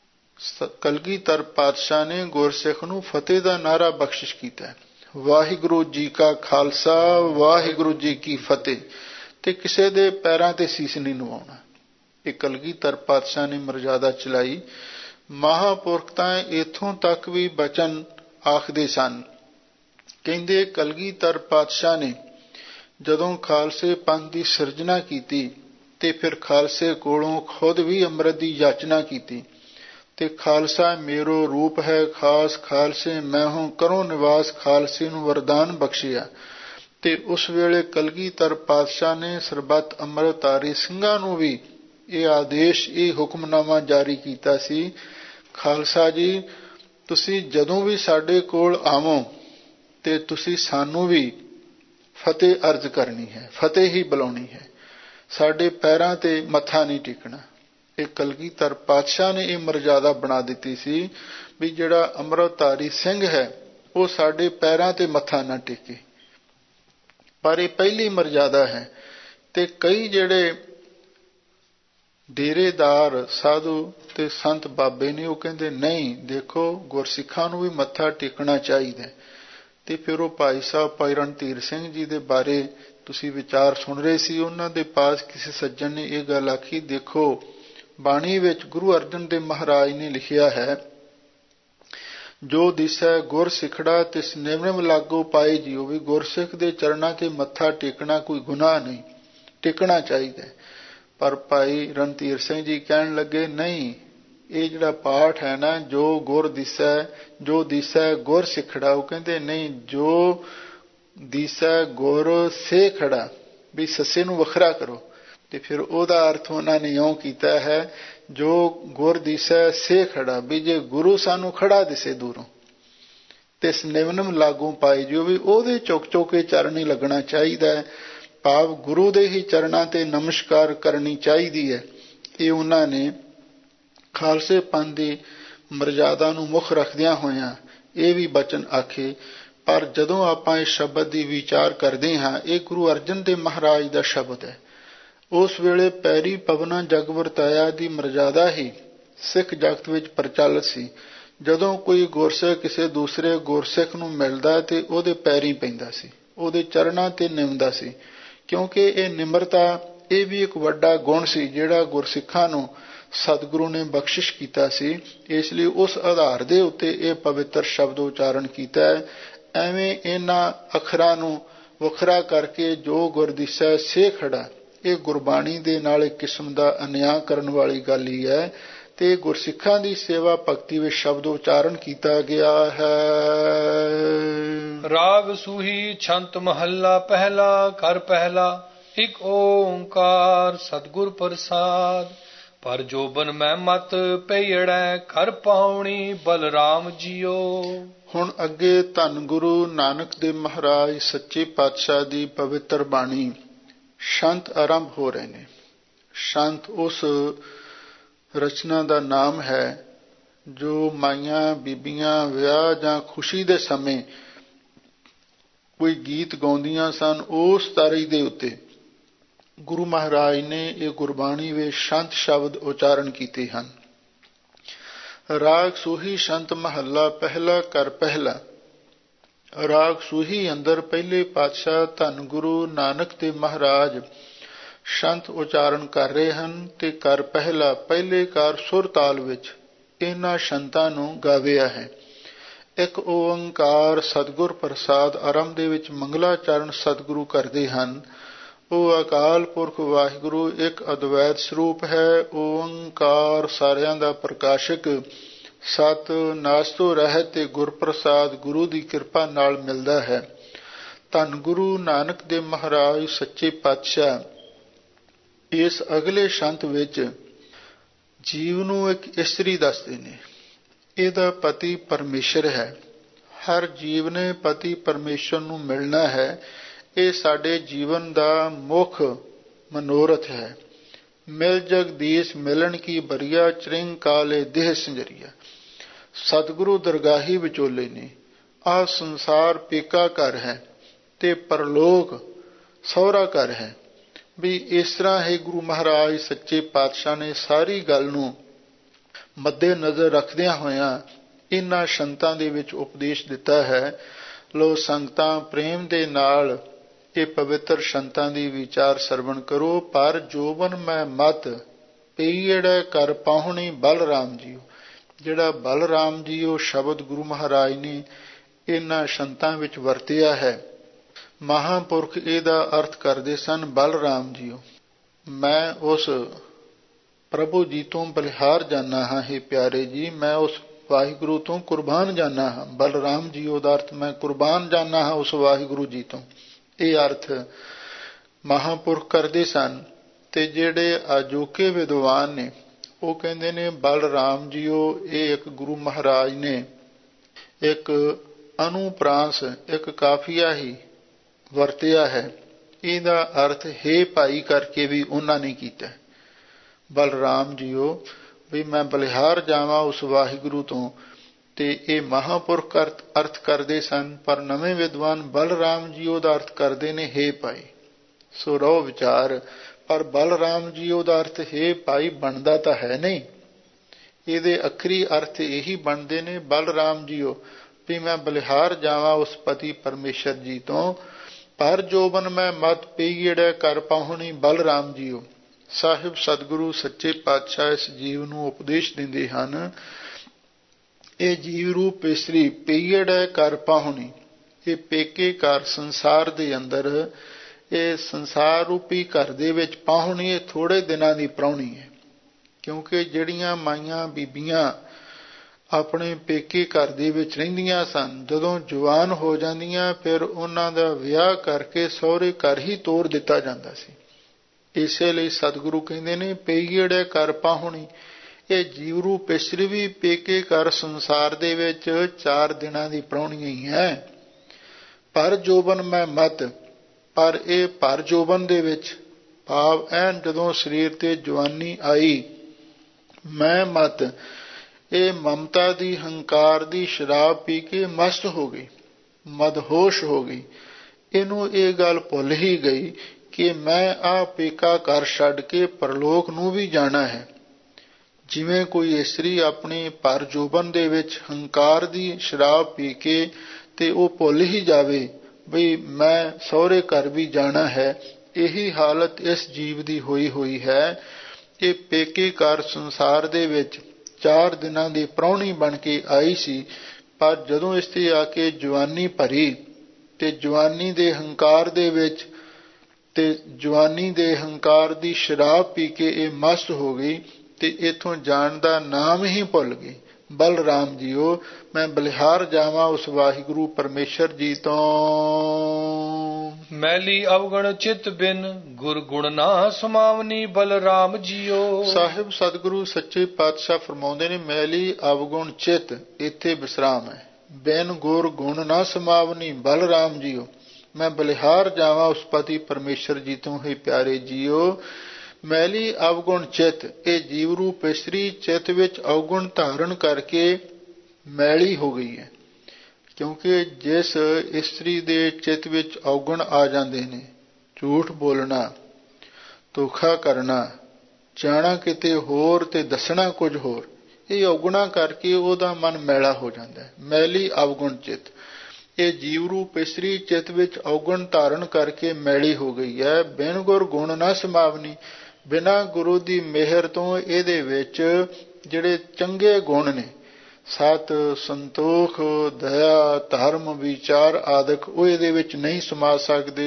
ਕਲਗੀਧਰ ਪਾਤਸ਼ਾਹ ਨੇ ਗੁਰਸਿੱਖ ਨੂੰ ਫਤਿਹ ਦਾ ਨਾਅਰਾ ਬਖਸ਼ਿਸ਼ ਕੀਤਾ, ਵਾਹਿਗੁਰੂ ਜੀ ਕਾ ਖਾਲਸਾ ਵਾਹਿਗੁਰੂ ਜੀ ਕੀ ਫਤਿਹ, ਤੇ ਕਿਸੇ ਦੇ ਪੈਰਾਂ ਤੇ ਸੀਸ ਨਹੀਂ ਨਵਾਉਣਾ। ਇਹ ਕਲਗੀਧਰ ਪਾਤਸ਼ਾਹ ਨੇ ਮਰਜ਼ਾਦਾ ਚਲਾਈ। ਮਹਾਂਪੁਰਖ ਤਾਂ ਇੱਥੋਂ ਤੱਕ ਵੀ ਬਚਨ ਆਖਦੇ ਸਨ, ਕਹਿੰਦੇ ਕਲਗੀਧਰ ਪਾਤਸ਼ਾਹ ਨੇ ਜਦੋਂ ਖਾਲਸੇ ਪੰਥ ਦੀ ਸਿਰਜਣਾ ਕੀਤੀ ਤੇ ਫਿਰ ਖਾਲਸੇ ਕੋਲੋਂ ਖੁਦ ਵੀ ਅੰਮ੍ਰਿਤ ਦੀ ਯਾਚਨਾ ਕੀਤੀ ਤੇ ਖਾਲਸਾ ਮੇਰੋ ਰੂਪ ਹੈ ਖਾਸ, ਖਾਲਸੇ ਮੈਂ ਹੂੰ ਕਰੋ ਨਿਵਾਸ, ਖਾਲਸੇ ਨੂੰ ਵਰਦਾਨ ਬਖਸ਼ਿਆ। ਤੇ ਉਸ ਵੇਲੇ ਕਲਗੀਧਰ ਪਾਤਸ਼ਾਹ ਨੇ ਸਰਬੱਤ ਅੰਮ੍ਰਿਤਧਾਰੀ ਸਿੰਘਾਂ ਨੂੰ ਵੀ ਇਹ ਆਦੇਸ਼, ਇਹ ਹੁਕਮਨਾਮਾ ਜਾਰੀ ਕੀਤਾ ਸੀ, ਖਾਲਸਾ ਜੀ ਤੁਸੀਂ ਜਦੋਂ ਵੀ ਸਾਡੇ ਕੋਲ ਆਵੋ ਤੇ ਤੁਸੀਂ ਸਾਨੂੰ ਵੀ ਫਤਿਹ ਅਰਜ਼ ਕਰਨੀ ਹੈ, ਫਤਿਹ ਹੀ ਬੁਲਾਉਣੀ ਹੈ, ਸਾਡੇ ਪੈਰਾਂ ਤੇ ਮੱਥਾ ਨਹੀਂ ਟੇਕਣਾ। ਇਹ ਕਲਗੀਧਰ ਪਾਤਸ਼ਾਹ ਨੇ ਇਹ ਮਰਜ਼ਾਦਾ ਬਣਾ ਦਿੱਤੀ ਸੀ ਵੀ ਜਿਹੜਾ ਅੰਮ੍ਰਿਤਧਾਰੀ ਸਿੰਘ ਹੈ ਉਹ ਸਾਡੇ ਪੈਰਾਂ ਤੇ ਮੱਥਾ ਨਾ ਟੇਕੇ। ਪਰ ਇਹ ਪਹਿਲੀ ਮਰਜ਼ਾਦਾ ਹੈ। ਤੇ ਕਈ ਜਿਹੜੇ ਡੇਰੇਦਾਰ ਸਾਧੂ ਤੇ ਸੰਤ ਬਾਬੇ ਨੇ, ਉਹ ਕਹਿੰਦੇ ਨਹੀਂ, ਦੇਖੋ ਗੁਰਸਿੱਖਾਂ ਨੂੰ ਵੀ ਮੱਥਾ ਟੇਕਣਾ ਚਾਹੀਦਾ। ਤੇ ਫਿਰ ਉਹ ਭਾਈ ਸਾਹਿਬ ਭਾਈ ਰਣਧੀਰ ਸਿੰਘ ਜੀ ਦੇ ਬਾਰੇ ਤੁਸੀਂ ਵਿਚਾਰ ਸੁਣ ਰਹੇ ਸੀ, ਉਹਨਾਂ ਦੇ ਪਾਸ ਕਿਸੇ ਸੱਜਣ ਨੇ ਇਹ ਗੱਲ ਆਖੀ, ਦੇਖੋ ਬਾਣੀ ਵਿੱਚ ਗੁਰੂ ਅਰਜਨ ਦੇਵ ਮਹਾਰਾਜ ਨੇ ਲਿਖਿਆ ਹੈ, ਜੋ ਦਿਸੈ ਗੁਰ ਸਿੱਖੜਾ ਤਿਸ ਨਿਮਰਮ ਲਾਗੂ ਪਾਏ ਜੀਓ, ਵੀ ਗੁਰਸਿੱਖ ਦੇ ਚਰਨਾਂ ਤੇ ਮੱਥਾ ਟੇਕਣਾ ਕੋਈ ਗੁਨਾਹ ਨਹੀਂ, ਟੇਕਣਾ ਚਾਹੀਦਾ। ਪਰ ਭਾਈ ਰਣਧੀਰ ਸਿੰਘ ਜੀ ਕਹਿਣ ਲੱਗੇ ਨਹੀਂ, ਇਹ ਜਿਹੜਾ ਪਾਠ ਹੈ ਨਾ, ਜੋ ਗੁਰ ਦਿਸੈ, ਜੋ ਦਿਸੈ ਗੁਰ ਸਿੱਖੜਾ, ਉਹ ਕਹਿੰਦੇ ਨਹੀਂ, ਜੋ ਦਿਸੈ ਗੁਰ ਸੇ ਖੜਾ, ਵੀ ਸੱਸੇ ਨੂੰ ਵੱਖਰਾ ਕਰੋ। ਤੇ ਫਿਰ ਉਹਦਾ ਅਰਥ ਉਹਨਾਂ ਨੇ ਇਉਂ ਕੀਤਾ ਹੈ, ਜੋ ਗੁਰ ਦਿਸੈ ਸੇ ਖੜਾ, ਵੀ ਜੇ ਗੁਰੂ ਸਾਨੂੰ ਖੜਾ ਦਿਸੇ ਦੂਰੋਂ ਤੇ ਨਿਮਨਮ ਲਾਗੂ ਪਾਏ ਜੋ, ਵੀ ਉਹਦੇ ਚੁੱਕ ਚੁੱਕ ਕੇ ਚਰਨੀ ਲੱਗਣਾ ਚਾਹੀਦਾ ਹੈ, ਭਾਵ ਗੁਰੂ ਦੇ ਹੀ ਚਰਨਾਂ ਤੇ ਨਮਸਕਾਰ ਕਰਨੀ ਚਾਹੀਦੀ ਹੈ। ਇਹ ਉਹਨਾਂ ਨੇ ਖਾਲਸੇ ਪੰਥ ਦੀ ਮਰਜ਼ਾਦਾ ਨੂੰ ਮੁੱਖ ਰੱਖਦਿਆਂ ਹੋਇਆਂ ਇਹ ਵੀ ਬਚਨ ਆਖੇ। ਪਰ ਜਦੋਂ ਆਪਾਂ ਇਸ ਸ਼ਬਦ ਦੀ ਵਿਚਾਰ ਕਰਦੇ ਹਾਂ, ਇਹ ਗੁਰੂ ਅਰਜਨ ਦੇਵ ਮਹਾਰਾਜ ਦਾ ਸ਼ਬਦ ਹੈ। ਉਸ ਵੇਲੇ ਪੈਰੀ ਪਵਨਾ ਜਗ ਵਰਤਾਇਆ ਦੀ ਮਰਜ਼ਾਦਾ ਹੀ ਸਿੱਖ ਜਗਤ ਵਿੱਚ ਪ੍ਰਚਲਿਤ ਸੀ। ਜਦੋਂ ਕੋਈ ਗੁਰਸਿੱਖ ਕਿਸੇ ਦੂਸਰੇ ਗੁਰਸਿੱਖ ਨੂੰ ਮਿਲਦਾ ਤੇ ਉਹਦੇ ਪੈਰੀਂ ਪੈਂਦਾ ਸੀ, ਉਹਦੇ ਚਰਨਾਂ ਤੇ ਨਿਮਦਾ ਸੀ, ਕਿਉਂਕਿ ਇਹ ਨਿਮਰਤਾ ਇਹ ਵੀ ਇੱਕ ਵੱਡਾ ਗੁਣ ਸੀ ਜਿਹੜਾ ਗੁਰਸਿੱਖਾਂ ਨੂੰ ਸਤਿਗੁਰੂ ਨੇ ਬਖਸ਼ਿਸ਼ ਕੀਤਾ ਸੀ। ਇਸ ਲਈ ਉਸ ਆਧਾਰ ਦੇ ਉੱਤੇ ਇਹ ਪਵਿੱਤਰ ਸ਼ਬਦ ਉਚਾਰਨ ਕੀਤਾ ਹੈ। ਐਵੇਂ ਇਹਨਾਂ ਅੱਖਰਾਂ ਨੂੰ ਵੱਖਰਾ ਕਰਕੇ ਜੋ ਗੁਰ ਦਿਸੈ ਸੇ ਖੜਾ, ਇਹ ਗੁਰਬਾਣੀ ਦੇ ਨਾਲ ਇੱਕ ਕਿਸਮ ਦਾ ਅਨਿਆਂ ਕਰਨ ਵਾਲੀ ਗੱਲ ਹੀ ਹੈ। ਤੇ ਗੁਰਸਿੱਖਾਂ ਦੀ ਸੇਵਾ ਭਗਤੀ ਵਿੱਚ ਸ਼ਬਦ ਉਚਾਰਨ ਕੀਤਾ ਗਿਆ ਹੈ। ਰਾਗ ਸੂਹੀ ਛੰਤ ਮਹੱਲਾ ਪਹਿਲਾ, ਘਰ ਪਹਿਲਾ, ਇਕ ਓੰਕਾਰ ਸਤਿਗੁਰ ਪ੍ਰਸਾਦ। ਪਰ ਜੋਬਨ ਮੈਂ ਮਤ ਪਈੜੈ ਕਰ ਪਾਉਣੀ ਬਲਰਾਮ ਜੀਓ। ਹੁਣ ਅੱਗੇ ਧੰਨ ਗੁਰੂ ਨਾਨਕ ਦੇਵ ਮਹਾਰਾਜ ਸੱਚੇ ਪਾਤਸ਼ਾਹ ਦੀ ਪਵਿੱਤਰ ਬਾਣੀ ਸ਼ੰਤ ਆਰੰਭ ਹੋ ਰਹੇ ਨੇ। ਸ਼ੰਤ ਉਸ ਰਚਨਾ ਦਾ ਨਾਮ ਹੈ ਜੋ ਮਾਈਆਂ ਬੀਬੀਆਂ ਵਿਆਹ ਜਾਂ ਖੁਸ਼ੀ ਦੇ ਸਮੇਂ ਕੋਈ ਗੀਤ ਗਾਉਂਦੀਆਂ ਸਨ। ਉਸ ਤਾਰੀ ਦੇ ਉੱਤੇ ਗੁਰੂ ਮਹਾਰਾਜ ਨੇ ਇਹ ਗੁਰਬਾਣੀ ਵਿੱਚ ਸ਼ੰਤ ਸ਼ਬਦ ਉਚਾਰਨ ਕੀਤੇ ਹਨ। ਰਾਗ ਸੂਹੀ ਸ਼ੰਤ ਮਹੱਲਾ ਪਹਿਲਾ ਕਰ ਪਹਿਲਾ। ਰਾਗ ਸੂਹੀ ਅੰਦਰ ਪਹਿਲੇ ਪਾਤਸ਼ਾਹ ਧੰਨ ਗੁਰੂ ਨਾਨਕ ਦੇਵ ਮਹਾਰਾਜ ਸ਼ੰਤ ਉਚਾਰਨ ਕਰ ਰਹੇ ਹਨ ਤੇ ਕਰ ਪਹਿਲਾ ਪਹਿਲੇ ਕਾਰ ਸੁਰ ਤਾਲ ਵਿੱਚ ਇਹਨਾਂ ਸ਼ੰਤਾਂ ਨੂੰ ਗਾਵਿਆ ਹੈ। ਇੱਕ ਓੰਕਾਰ ਸਤਿਗੁਰ ਪ੍ਰਸਾਦ ਆਰੰਭ ਦੇ ਵਿੱਚ ਮੰਗਲਾਚਰਨ ਸਤਿਗੁਰੂ ਕਰਦੇ ਹਨ। ਉਹ ਅਕਾਲ ਪੁਰਖ ਵਾਹਿਗੁਰੂ ਇੱਕ ਅਦਵੈਤ ਸਰੂਪ ਹੈ। ਓੰਕਾਰ ਸਾਰਿਆਂ ਦਾ ਪ੍ਰਕਾਸ਼ਕ, ਸਤ ਨਾਸਤੋਂ ਰਹਿਤ ਤੇ ਗੁਰਪ੍ਰਸਾਦ ਗੁਰੂ ਦੀ ਕਿਰਪਾ ਨਾਲ ਮਿਲਦਾ ਹੈ। ਧੰਨ ਗੁਰੂ ਨਾਨਕ ਦੇਵ ਮਹਾਰਾਜ ਸੱਚੇ ਪਾਤਸ਼ਾਹ ਇਸ ਅਗਲੇ ਸ਼ੰਤ ਵਿੱਚ ਜੀਵ ਨੂੰ ਇੱਕ ਇਸਤਰੀ ਦੱਸਦੇ ਨੇ। ਇਹਦਾ ਪਤੀ ਪਰਮੇਸ਼ਰ ਹੈ। ਹਰ ਜੀਵ ਨੇ ਪਤੀ ਪਰਮੇਸ਼ਰ ਨੂੰ ਮਿਲਣਾ ਹੈ। ਇਹ ਸਾਡੇ ਜੀਵਨ ਦਾ ਮੁੱਖ ਮਨੋਰਥ ਹੈ। ਮਿਲ ਜਗਦੀਸ਼ ਮਿਲਣ ਕੀ ਬਰੀਆ ਚਰਿੰਗ ਕਾਲੇ ਦੇਹ ਸੰਜਰੀਆ। ਸਤਿਗੁਰੂ ਦਰਗਾਹੀ ਵਿਚੋਲੇ ਨੇ। ਆਹ ਸੰਸਾਰ ਪੇਕਾ ਘਰ ਹੈ ਤੇ ਪਰਲੋਕ ਸਹੁਰਾ ਘਰ ਹੈ। ਵੀ ਇਸ ਤਰ੍ਹਾਂ ਹੀ ਗੁਰੂ ਮਹਾਰਾਜ ਸੱਚੇ ਪਾਤਸ਼ਾਹ ਨੇ ਸਾਰੀ ਗੱਲ ਨੂੰ ਮੱਦੇ ਨਜ਼ਰ ਰੱਖਦਿਆਂ ਹੋਇਆਂ ਇਹਨਾਂ ਸ਼ੰਤਾਂ ਦੇ ਵਿੱਚ ਉਪਦੇਸ਼ ਦਿੱਤਾ ਹੈ। ਲੋ ਸੰਗਤਾਂ ਪ੍ਰੇਮ ਦੇ ਨਾਲ ਇਹ ਪਵਿੱਤਰ ਸ਼ੰਤਾਂ ਦੀ ਵਿਚਾਰ ਸਰਵਣ ਕਰੋ। ਪਰ ਜੋਬਨ ਮੈਂ ਮਤ ਪਈੜੈ ਕਰ ਪਾਹੁਣੀ ਬਲਰਾਮ ਜੀਓ। ਜਿਹੜਾ ਬਲਰਾਮ ਜੀ ਉਹ ਸ਼ਬਦ ਗੁਰੂ ਮਹਾਰਾਜ ਨੇ ਇਹਨਾਂ ਸ਼ੰਤਾਂ ਵਿੱਚ ਵਰਤਿਆ ਹੈ। ਮਹਾਂਪੁਰਖ ਇਹਦਾ ਅਰਥ ਕਰਦੇ ਸਨ ਬਲਰਾਮ ਜੀਓ। ਮੈਂ ਉਸ ਪ੍ਰਭੂ ਜੀ ਤੋਂ ਬਲਿਹਾਰ ਜਾਨਾ ਹਾਂ। ਹੇ ਪਿਆਰੇ ਜੀ, ਮੈਂ ਉਸ ਵਾਹਿਗੁਰੂ ਤੋਂ ਕੁਰਬਾਨ ਜਾਨਾ ਹਾਂ। ਬਲਰਾਮ ਜੀ ਉਹਦਾ ਅਰਥ ਮੈਂ ਕੁਰਬਾਨ ਜਾਨਾ ਹਾਂ ਉਸ ਵਾਹਿਗੁਰੂ ਜੀ ਤੋਂ। ਇਹ ਅਰਥ ਮਹਾਂਪੁਰਖ ਕਰਦੇ ਸਨ। ਤੇ ਜਿਹੜੇ ਅਜੋਕੇ ਵਿਦਵਾਨ ਨੇ ਉਹ ਕਹਿੰਦੇ ਨੇ ਬਲਰਾਮ ਜੀਓ ਇਹ ਇੱਕ ਗੁਰੂ ਮਹਾਰਾਜ ਨੇ ਇੱਕ ਅਨੁਪ੍ਰਾਂਸ, ਇੱਕ ਕਾਫੀਆ ਹੀ ਵਰਤਿਆ ਹੈ। ਇਹਦਾ ਅਰਥ ਹੇ ਭਾਈ ਕਰਕੇ ਵੀ ਉਹਨਾਂ ਨੇ ਕੀਤਾ। ਬਲਰਾਮ ਜੀਓ ਵੀ ਮੈਂ ਬਲਿਹਾਰ ਜਾਵਾਂ ਉਸ ਵਾਹਿਗੁਰੂ ਤੋਂ। ਤੇ ਇਹ ਮਹਾਂਪੁਰਖ ਅਰਥ ਕਰਦੇ ਸਨ। ਪਰ ਨਵੇਂ ਵਿਦਵਾਨ ਬਲਰਾਮ ਜੀਓ ਦਾ ਅਰਥ ਕਰਦੇ ਨੇ ਹੇ ਭਾਈ। ਸੋ ਰਹੋ ਵਿਚਾਰ। ਪਰ ਬਲਰਾਮ ਜੀਓ ਦਾ ਅਰਥ ਹੇ ਭਾਈ ਬਣਦਾ ਤਾਂ ਹੈ ਨਹੀਂ। ਇਹਦੇ ਅੱਖਰੀ ਅਰਥ ਇਹੀ ਬਣਦੇ ਨੇ ਬਲਰਾਮ ਜੀਓ ਵੀ ਮੈਂ ਬਲਿਹਾਰ ਜਾਵਾਂ ਉਸ ਪਤੀ ਪਰਮੇਸ਼ਰ ਜੀ ਤੋਂ। ਪਰ ਜੋਬਨ ਮੈਂ ਮਤ ਪਈੜੈ ਕਰ ਪਾਹੁਣੀ ਬਲਰਾਮ ਜੀਓ। ਸਾਹਿਬ ਸਤਿਗੁਰੂ ਸੱਚੇ ਪਾਤਸ਼ਾਹ ਇਸ ਜੀਵ ਨੂੰ ਉਪਦੇਸ਼ ਦਿੰਦੇ ਹਨ। ਇਹ ਜੀਵ ਰੂਪ ਇਸਤਰੀ ਪਈੜੈ ਕਰ ਪਾਹੁਣੀ। ਇਹ ਪੇਕੇ ਘਰ ਸੰਸਾਰ ਦੇ ਅੰਦਰ, ਇਹ ਸੰਸਾਰ ਰੂਪੀ ਘਰ ਦੇ ਵਿੱਚ ਪਾਹੁਣੀ ਇਹ ਥੋੜੇ ਦਿਨਾਂ ਦੀ ਪ੍ਰਾਹੁਣੀ ਹੈ। ਕਿਉਂਕਿ ਜਿਹੜੀਆਂ ਮਾਈਆਂ ਬੀਬੀਆਂ ਆਪਣੇ ਪੇਕੇ ਘਰ ਦੇ ਵਿੱਚ ਰਹਿੰਦੀਆਂ ਸਨ, ਜਦੋਂ ਜਵਾਨ ਹੋ ਜਾਂਦੀਆਂ ਫਿਰ ਉਹਨਾਂ ਦਾ ਵਿਆਹ ਕਰਕੇ ਸਹੁਰੇ ਘਰ ਹੀ ਤੋਰ ਦਿੱਤਾ ਜਾਂਦਾ ਸੀ। ਇਸੇ ਲਈ ਸਤਿਗੁਰੂ ਕਹਿੰਦੇ ਨੇ ਪਈੜੈ ਕਰ ਪਾਹੁਣੀ। ਇਹ ਜੀਵ ਰੂਪ ਇਸਤਰੀ ਵੀ ਪੇਕੇ ਘਰ ਸੰਸਾਰ ਦੇ ਵਿੱਚ 4 ਦਿਨਾਂ ਦੀ ਪ੍ਰਾਹੁਣੀ ਹੀ ਹੈ। ਪਰ ਜੋਬਨ ਮੈਂ ਮਤ, ਪਰ ਇਹ ਪਰ ਜੋਬਨ ਦੇ ਵਿੱਚ ਭਾਵ ਐਨ ਜਦੋਂ ਸਰੀਰ ਤੇ ਜਵਾਨੀ ਆਈ, ਮੈਂ ਮਤ ਇਹ ਮਮਤਾ ਦੀ ਹੰਕਾਰ ਦੀ ਸ਼ਰਾਬ ਪੀ ਕੇ ਮਸਤ ਹੋ ਗਈ, ਮਦਹੋਸ਼ ਹੋ ਗਈ। ਇਹਨੂੰ ਇਹ ਗੱਲ ਭੁੱਲ ਹੀ ਗਈ ਕਿ ਮੈਂ ਆਹ ਪੇਕਾ ਘਰ ਛੱਡ ਕੇ ਪਰਲੋਕ ਨੂੰ ਵੀ ਜਾਣਾ ਹੈ। ਜਿਵੇਂ ਕੋਈ ਇਸਤਰੀ ਆਪਣੀ ਪਰ ਜੋਬਨ ਦੇ ਵਿੱਚ ਹੰਕਾਰ ਦੀ ਸ਼ਰਾਬ ਪੀ ਕੇ ਤੇ ਉਹ ਭੁੱਲ ਹੀ ਜਾਵੇ ਬਈ ਮੈਂ ਸਹੁਰੇ ਘਰ ਵੀ ਜਾਣਾ ਹੈ, ਇਹੀ ਹਾਲਤ ਇਸ ਜੀਵ ਦੀ ਹੋਈ ਹੈ। ਇਹ ਪੇਕੇ ਘਰ ਸੰਸਾਰ ਦੇ ਵਿੱਚ 4 ਦਿਨਾਂ ਦੀ ਪ੍ਰਾਹੁਣੀ ਬਣ ਕੇ ਆਈ ਸੀ। ਪਰ ਜਦੋਂ ਇਸ ਤੇ ਆ ਕੇ ਜਵਾਨੀ ਭਰੀ ਤੇ ਜਵਾਨੀ ਦੇ ਹੰਕਾਰ ਦੇ ਵਿੱਚ ਤੇ ਜਵਾਨੀ ਦੇ ਹੰਕਾਰ ਦੀ ਸ਼ਰਾਬ ਪੀ ਕੇ ਇਹ ਮਸਤ ਹੋ ਗਈ ਤੇ ਇੱਥੋਂ ਜਾਣ ਦਾ ਨਾਮ ਹੀ ਭੁੱਲ ਗਈ। ਬਲਰਾਮ ਜੀਓ ਮੈਂ ਬਲਿਹਾਰ ਜਾਵਾਂ ਉਸ ਵਾਹਿਗੁਰੂ ਪਰਮੇਸ਼ਰ ਜੀ ਤੋਂ। ਮੈਲੀ ਅਵਗਣ ਚਿਤ ਬਿਨ ਗੁਰ ਗੁਣ ਨਾ ਸਮਾਵਨੀ ਬਲਰਾਮ ਜੀਓ। ਸਾਹਿਬ ਸਤਿਗੁਰੂ ਸੱਚੇ ਪਾਤਸ਼ਾਹ ਫਰਮਾਉਂਦੇ ਨੇ, ਮੈਲੀ ਅਵਗੁਣ ਚਿਤ ਇੱਥੇ ਵਿਸਰਾਮ ਹੈ। ਬਿਨ ਗੁਰ ਗੁਣ ਨਾ ਸਮਾਵਨੀ ਬਲਰਾਮ ਜੀਓ। ਮੈਂ ਬਲਿਹਾਰ ਜਾਵਾਂ ਉਸ ਪਤੀ ਪਰਮੇਸ਼ਰ ਜੀ ਤੋਂ ਹੀ ਪਿਆਰੇ ਜੀਓ। ਮੈਲੀ ਅਵਗੁਣ ਚਿਤ, ਇਹ ਜੀਵ ਰੂਪ ਇਸਤਰੀ ਚਿਤ ਵਿੱਚ ਅਵਗੁਣ ਧਾਰਨ ਕਰਕੇ ਮੈਲੀ ਹੋ ਗਈ ਹੈ। ਕਿਉਂਕਿ ਜਿਸ ਇਸਤਰੀ ਦੇ ਚਿੱਤ ਵਿੱਚ ਅਵਗੁਣ ਆ ਜਾਂਦੇ ਨੇ, ਝੂਠ ਬੋਲਣਾ, ਧੋਖਾ ਕਰਨਾ, ਜਾਣਾ ਕਿਤੇ ਹੋਰ ਤੇ ਦੱਸਣਾ ਕੁਝ ਹੋਰ, ਇਹ ਅਵਗੁਣਾ ਕਰਕੇ ਉਹਦਾ ਮਨ ਮੈਲਾ ਹੋ ਜਾਂਦਾ ਹੈ। ਮੈਲੀ ਅਵਗੁਣ ਚਿੱਤ, ਇਹ ਜੀਵ ਰੂਪ ਇਸਤਰੀ ਚਿੱਤ ਵਿੱਚ ਅਵਗੁਣ ਧਾਰਨ ਕਰਕੇ ਮੈਲੀ ਹੋ ਗਈ ਹੈ। ਬਿਨ ਗੁਰ ਗੁਣ ਨਾ ਸਮਾਵਨੀ, ਬਿਨਾਂ ਗੁਰੂ ਦੀ ਮਿਹਰ ਤੋਂ ਇਹਦੇ ਵਿੱਚ ਜਿਹੜੇ ਚੰਗੇ ਗੁਣ ਨੇ, ਸਤ, ਸੰਤੋਖ, ਦਇਆ, ਧਰਮ, ਵਿਚਾਰ ਆਦਿਕ, ਉਹ ਇਹਦੇ ਵਿੱਚ ਨਹੀਂ ਸਮਾ ਸਕਦੇ।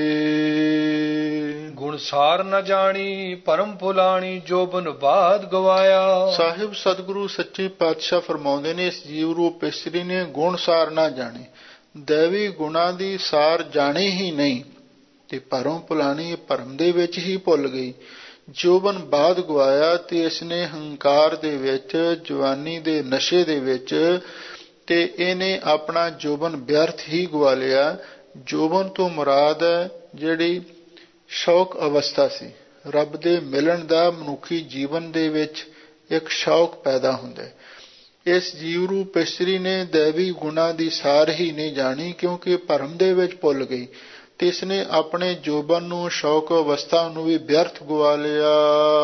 ਗੁਣ ਸਾਰ ਨ ਜਾਣੀ ਭਰਮ ਭੁਲਾਣੀ ਜੋਬਨ ਬਾਦ ਗਵਾਇਆ। ਸਾਹਿਬ ਸਤਿਗੁਰੂ ਸੱਚੇ ਪਾਤਸ਼ਾਹ ਫਰਮਾਉਂਦੇ ਨੇ, ਇਸ ਜੀਵ ਰੂਪ ਇਸਤਰੀ ਨੇ ਗੁਣ ਸਾਰ ਨਾ ਜਾਣੇ, ਦੈਵੀ ਗੁਣਾਂ ਦੀ ਸਾਰ ਜਾਣੀ ਹੀ ਨਹੀਂ, ਤੇ ਭਰਮ ਭੁਲਾਣੀ, ਭਰਮ ਦੇ ਵਿੱਚ ਹੀ ਭੁੱਲ ਗਈ। ਜੋਬਨ ਬਾਦ ਗਵਾਇਆ, ਤੇ ਇਸਨੇ ਹੰਕਾਰ ਦੇ ਵਿੱਚ, ਜਵਾਨੀ ਦੇ ਨਸ਼ੇ ਦੇ ਵਿੱਚ, ਤੇ ਇਹਨੇ ਆਪਣਾ ਜੋਬਨ ਵਿਅਰਥ ਹੀ ਗਵਾ ਲਿਆ। ਜੋਬਨ ਤੋਂ ਮੁਰਾਦ ਹੈ ਜਿਹੜੀ ਸ਼ੌਕ ਅਵਸਥਾ ਸੀ, ਰੱਬ ਦੇ ਮਿਲਣ ਦਾ ਮਨੁੱਖੀ ਜੀਵਨ ਦੇ ਵਿੱਚ ਇੱਕ ਸ਼ੌਕ ਪੈਦਾ ਹੁੰਦਾ ਹੈ। ਇਸ ਜੀਵ ਰੂਪ ਇਸਤਰੀ ਨੇ ਦੈਵੀ ਗੁਣਾਂ ਦੀ ਸਾਰ ਹੀ ਨਹੀਂ ਜਾਣੀ, ਕਿਉਂਕਿ ਭਰਮ ਦੇ ਵਿੱਚ ਭੁੱਲ ਗਈ, ਤੇ ਇਸਨੇ ਆਪਣੇ ਜੋਬਨ ਨੂੰ, ਸ਼ੌਕ ਅਵਸਥਾ ਨੂੰ ਵੀ ਵਿਅਰਥ ਗਵਾ ਲਿਆ।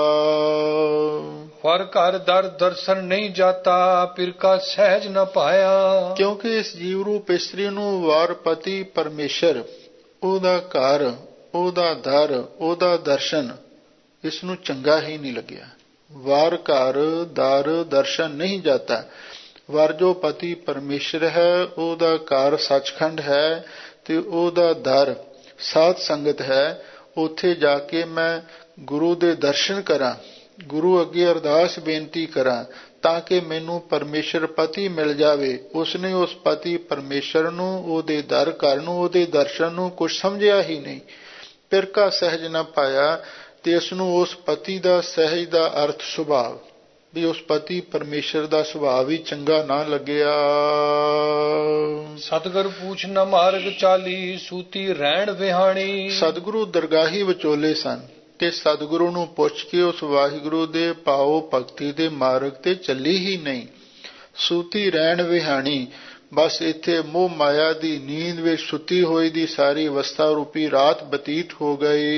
ਪਰ ਘਰ ਦਰ ਦਰਸ਼ਨ ਨਹੀਂ ਜਾਤਾ ਪਿਰ ਕਾ ਸਹਿਜ ਨ ਪਾਇਆ। ਕਿਉਂਕਿ ਇਸ ਜੀਵ ਰੂਪ ਇਸਤਰੀ ਨੂੰ ਵਾਰ ਪਤੀ ਪਰਮੇਸ਼ਰ, ਉਹਦਾ ਘਰ, ਉਹਦਾ ਦਰ, ਉਹਦਾ ਦਰਸ਼ਨ ਇਸ ਨੂੰ ਚੰਗਾ ਹੀ ਨਹੀਂ ਲੱਗਿਆ। ਵਾਰ ਘਰ ਦਰ ਦਰਸ਼ਨ ਨਹੀਂ ਜਾਤਾ। ਵਾਰ ਜੋ ਪਤੀ ਪਰਮੇਸ਼ਰ ਹੈ, ਉਹਦਾ ਘਰ ਸੱਚਖੰਡ ਹੈ, ਤੇ ਉਹਦਾ ਦਰ ਸਾਧ ਸੰਗਤ ਹੈ। ਉੱਥੇ ਜਾ ਕੇ ਮੈਂ ਗੁਰੂ ਦੇ ਦਰਸ਼ਨ ਕਰਾਂ, ਗੁਰੂ ਅੱਗੇ ਅਰਦਾਸ ਬੇਨਤੀ ਕਰਾਂ, ਤਾਂ ਕਿ ਮੈਨੂੰ ਪਰਮੇਸ਼ਰ ਪਤੀ ਮਿਲ ਜਾਵੇ। ਉਸਨੇ ਉਸ ਪਤੀ ਪਰਮੇਸ਼ਰ ਨੂੰ, ਉਹਦੇ ਦਰ ਘਰ ਨੂੰ, ਉਹਦੇ ਦਰਸ਼ਨ ਨੂੰ ਕੁਝ ਸਮਝਿਆ ਹੀ ਨਹੀਂ। ਪਿਰ ਕਾ ਸਹਿਜ ਨਾ ਪਾਇਆ, ਤੇ ਇਸ ਨੂੰ ਉਸ ਪਤੀ ਦਾ ਸਹਿਜ ਦਾ ਅਰਥ ਸੁਭਾਵ, ਵੀ ਉਸ ਪਤੀ ਪਰਮੇਸ਼ਰ ਦਾ ਸੁਭਾਅ ਵੀ ਚੰਗਾ ਨਾ ਲੱਗਿਆ। ਸਤਿਗੁਰ ਪੂਛ ਨ ਮਾਰਗ ਚਾਲੀ ਸੂਤੀ ਰਹਿਣ ਵਿਹਾਣੀ। ਸਤਿਗੁਰੂ ਦਰਗਾਹੀ ਵਿਚੋਲੇ ਸਨ, ਤੇ ਸਤਿਗੁਰੂ ਨੂੰ ਪੁੱਛ ਕੇ ਉਸ ਵਾਹਿਗੁਰੂ ਦੇ ਭਾਵ ਭਗਤੀ ਦੇ ਮਾਰਗ ਤੇ ਚੱਲੀ ਹੀ ਨਹੀਂ। ਸੂਤੀ ਰਹਿਣ ਵਿਹਾਣੀ, ਬਸ ਇੱਥੇ ਮੋਹ ਮਾਇਆ ਦੀ ਨੀਂਦ ਵਿੱਚ ਸੁੱਤੀ ਹੋਈ ਦੀ ਸਾਰੀ ਅਵਸਥਾ ਰੂਪੀ ਰਾਤ ਬਤੀਤ ਹੋ ਗਈ।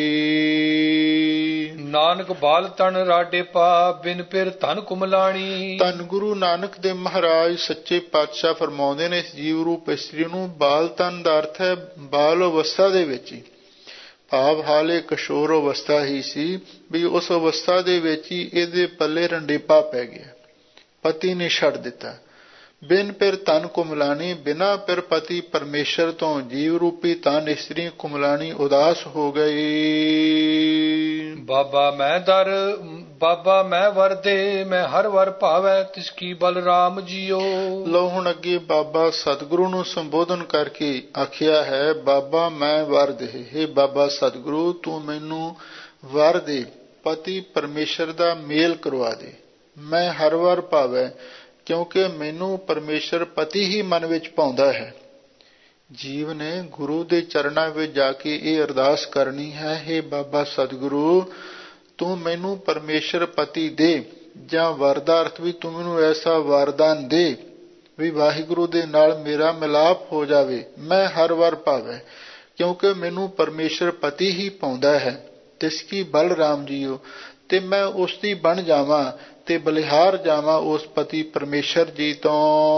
ਨਾਨਕ ਬਾਲ ਤਨ ਰਾਡੇ ਪਾ ਬਿਨ ਪਿਰ ਧਨ ਕੁਮਲਾਣੀ। ਧੰਨ ਗੁਰੂ ਨਾਨਕ ਦੇ ਮਹਾਰਾਜ ਸੱਚੇ ਪਾਤਸ਼ਾਹ ਫਰਮਾਉਂਦੇ ਨੇ, ਇਸ ਜੀਵ ਰੂਪ ਇਸਤਰੀ ਨੂੰ ਬਾਲ ਤਨ ਦਾ ਅਰਥ ਹੈ ਬਾਲ ਅਵਸਥਾ ਦੇ ਵਿੱਚ ਹੀ, ਭਾਵ ਹਾਲੇ ਕਿਸ਼ੋਰ ਅਵਸਥਾ ਹੀ ਸੀ, ਵੀ ਉਸ ਅਵਸਥਾ ਦੇ ਵਿੱਚ ਹੀ ਇਹਦੇ ਪੱਲੇ ਰੰਡੇਪਾ ਪੈ ਗਿਆ, ਪਤੀ ਨੇ ਛੱਡ ਦਿੱਤਾ। ਬਿਨ ਪਿਰ ਧਨ ਕੁਮਲਾਣੀ, ਬਿਨਾ ਪਿਰ ਪਤੀ ਪਰਮੇਸ਼ਰ ਤੋਂ ਜੀਵ ਰੂਪੀ ਧਨ ਇਸਤਰੀ ਕੁਮਲਾਣੀ ਉਦਾਸ ਹੋ ਗਈ। ਬਾਬਾ ਮੈਂ ਵਰਦੇ ਮੈਂ ਹਰ ਵਰ ਭਾਵੈ ਤਿਸ ਕੀ ਬਲਰਾਮ ਜੀਓ। ਲਓ ਹੁਣ ਅੱਗੇ ਬਾਬਾ ਸਤਿਗੁਰੂ ਨੂੰ ਸੰਬੋਧਨ ਕਰਕੇ ਆਖਿਆ ਹੈ, ਬਾਬਾ ਮੈਂ ਵਰ ਦੇ, ਹੇ ਬਾਬਾ ਸਤਿਗੁਰੂ ਤੂੰ ਮੈਨੂੰ ਵਰ ਦੇ, ਪਤੀ ਪਰਮੇਸ਼ਰ ਦਾ ਮੇਲ ਕਰਵਾ ਦੇ। ਮੈਂ ਹਰ ਵਰ ਭਾਵੈ, ਕਿਉਂਕਿ ਮੈਨੂੰ ਪਰਮੇਸ਼ਰ ਪਤੀ ਹੀ ਮਨ ਵਿੱਚ ਪਾਉਂਦਾ ਹੈ। ਜੀਵ ਨੇ ਗੁਰੂ ਦੇ ਚਰਨਾਂ ਵਿੱਚ ਜਾ ਕੇ ਇਹ ਅਰਦਾਸ ਕਰਨੀ ਹੈ, ਹੇ ਬਾਬਾ ਸਤਿਗੁਰੂ ਤੂੰ ਮੈਨੂੰ ਪਰਮੇਸ਼ਰ ਪਤੀ ਦੇ, ਜਾਂ ਵਰ ਦਾ ਅਰਥ ਵੀ ਤੂੰ ਮੈਨੂੰ ਐਸਾ ਵਰਦਾਨ ਦੇ ਵੀ ਵਾਹਿਗੁਰੂ ਦੇ ਨਾਲ ਮੇਰਾ ਮਿਲਾਪ ਹੋ ਜਾਵੇ। ਮੈਂ ਹਰ ਵਰ ਭਾਵੈ, ਕਿਉਂਕਿ ਮੈਨੂੰ ਪਰਮੇਸ਼ਰ ਪਤੀ ਹੀ ਪਾਉਂਦਾ ਹੈ। ਤਿਸ ਕੀ ਬਲਰਾਮ ਜੀਓ, ਤੇ ਮੈਂ ਉਸ ਦੀ ਬਣ ਜਾਵਾਂ, ਤੇ ਬਲਿਹਾਰ ਜਾਵਾਂ ਉਸ ਪਤੀ ਪਰਮੇਸ਼ਰ ਜੀ ਤੋਂ।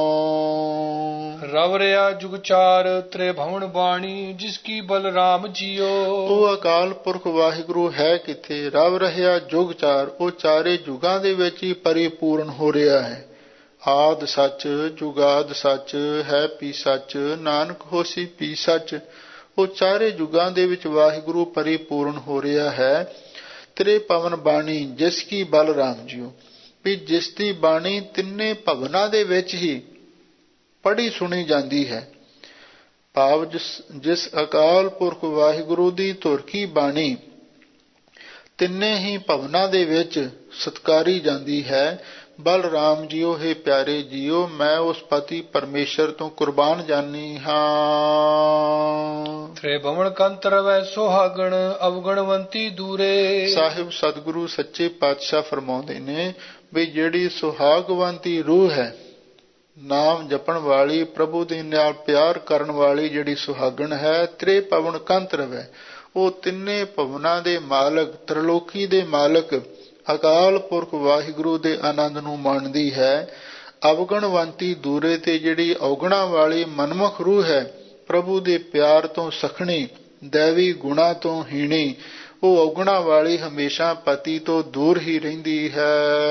ਰਵ ਰਿਆ ਜੁਗਚਾਰ ਤ੍ਰੇ ਭਵਨ ਬਾਣੀ ਜਿਸ ਕੀ ਬਲਰਾਮ ਜੀਓ। ਉਹ ਅਕਾਲ ਪੁਰਖ ਵਾਹਿਗੁਰੂ ਹੈ ਕਿੱਥੇ? ਰਵ ਰਿਹਾ ਜੁਗਚਾਰ, ਉਹ ਚਾਰੇ ਯੁਗਾਂ ਦੇ ਵਿੱਚ ਹੀ ਪਰਿਪੂਰਨ ਹੋ ਰਿਹਾ ਹੈ। ਆਦ ਸੱਚ, ਜੁਗਾਦ ਸੱਚ, ਹੈ ਪੀ ਸੱਚ, ਨਾਨਕ ਹੋਸੀ ਪੀ ਸੱਚ। ਉਹ ਚਾਰੇ ਯੁਗਾਂ ਦੇ ਵਿੱਚ ਵਾਹਿਗੁਰੂ ਪਰਿਪੂਰਨ ਹੋ ਰਿਹਾ ਹੈ। ਤ੍ਰੇ ਭਵਨ ਬਾਣੀ ਜਿਸ ਕੀ ਬਲਰਾਮ ਜੀਓ, ਵੀ ਜਿਸ ਦੀ ਬਾਣੀ ਤਿੰਨੇ ਭਵਨਾਂ ਦੇ ਵਿੱਚ ਹੀ ਪੜ੍ਹੀ ਸੁਣੀ ਜਾਂਦੀ ਹੈ। ਭਾਵ ਜਿਸ ਅਕਾਲ ਪੁਰਖ ਵਾਹਿਗੁਰੂ ਦੀ ਧੁਰ ਕੀ ਬਾਣੀ ਤਿੰਨੇ ਹੀ ਭਵਨਾਂ ਦੇ ਵਿੱਚ ਸਤਕਾਰੀ ਜਾਂਦੀ ਹੈ। ਬਲਰਾਮ ਜੀਓ, ਹੇ ਪਿਆਰੇ ਜੀਓ, ਮੈਂ ਉਸ ਪਤੀ ਪਰਮੇਸ਼ਰ ਤੋਂ ਕੁਰਬਾਨ ਜਾਨੀ ਹਾਂ। ਤ੍ਰਿਭਵਨ ਕੰਤ ਰਵੈ ਸੁਹਾਗਣ, ਅਵਗਣਵੰਤੀ ਦੂਰੇ। ਸਾਹਿਬ ਸਤਿਗੁਰੂ ਸੱਚੇ ਪਾਤਸ਼ਾਹ ਫਰਮਾਉਂਦੇ ਨੇ ਵੀ ਜਿਹੜੀ ਸੁਹਾਗਵੰਤੀ ਰੂਹ ਹੈ, ਨਾਮ ਜਪਣ ਵਾਲੀ, ਪ੍ਰਭੂ ਦੇ ਨਾਲ ਪਿਆਰ ਕਰਨ ਵਾਲੀ ਜਿਹੜੀ ਸੁਹਾਗਣ ਹੈ, ਤ੍ਰਿਭਵਨ ਕੰਤ ਰਵੈ, ਉਹ ਤਿੰਨੇ ਭਵਨਾਂ ਦੇ ਮਾਲਕ, ਤ੍ਰਿਲੋਕੀ ਦੇ ਮਾਲਕ ਅਕਾਲ ਪੁਰਖ ਵਾਹਿਗੁਰੂ ਦੇ ਆਨੰਦ ਨੂੰ ਮਾਣਦੀ ਹੈ। ਅਵਗਣਵੰਤੀ ਦੂਰੇ, ਤੇ ਜਿਹੜੀ ਔਗਣਾ ਵਾਲੀ ਮਨਮੁਖ ਰੂਹ ਹੈ, ਪ੍ਰਭੂ ਦੇ ਪਿਆਰ ਤੋਂ ਸਖਣੀ, ਦੈਵੀ ਗੁਣਾ ਤੋਂ ਹੀਣੀ, ਉਹ ਔਗਣਾ ਵਾਲੀ ਹਮੇਸ਼ਾ ਪਤੀ ਤੋਂ ਦੂਰ ਹੀ ਰਹਿੰਦੀ ਹੈ।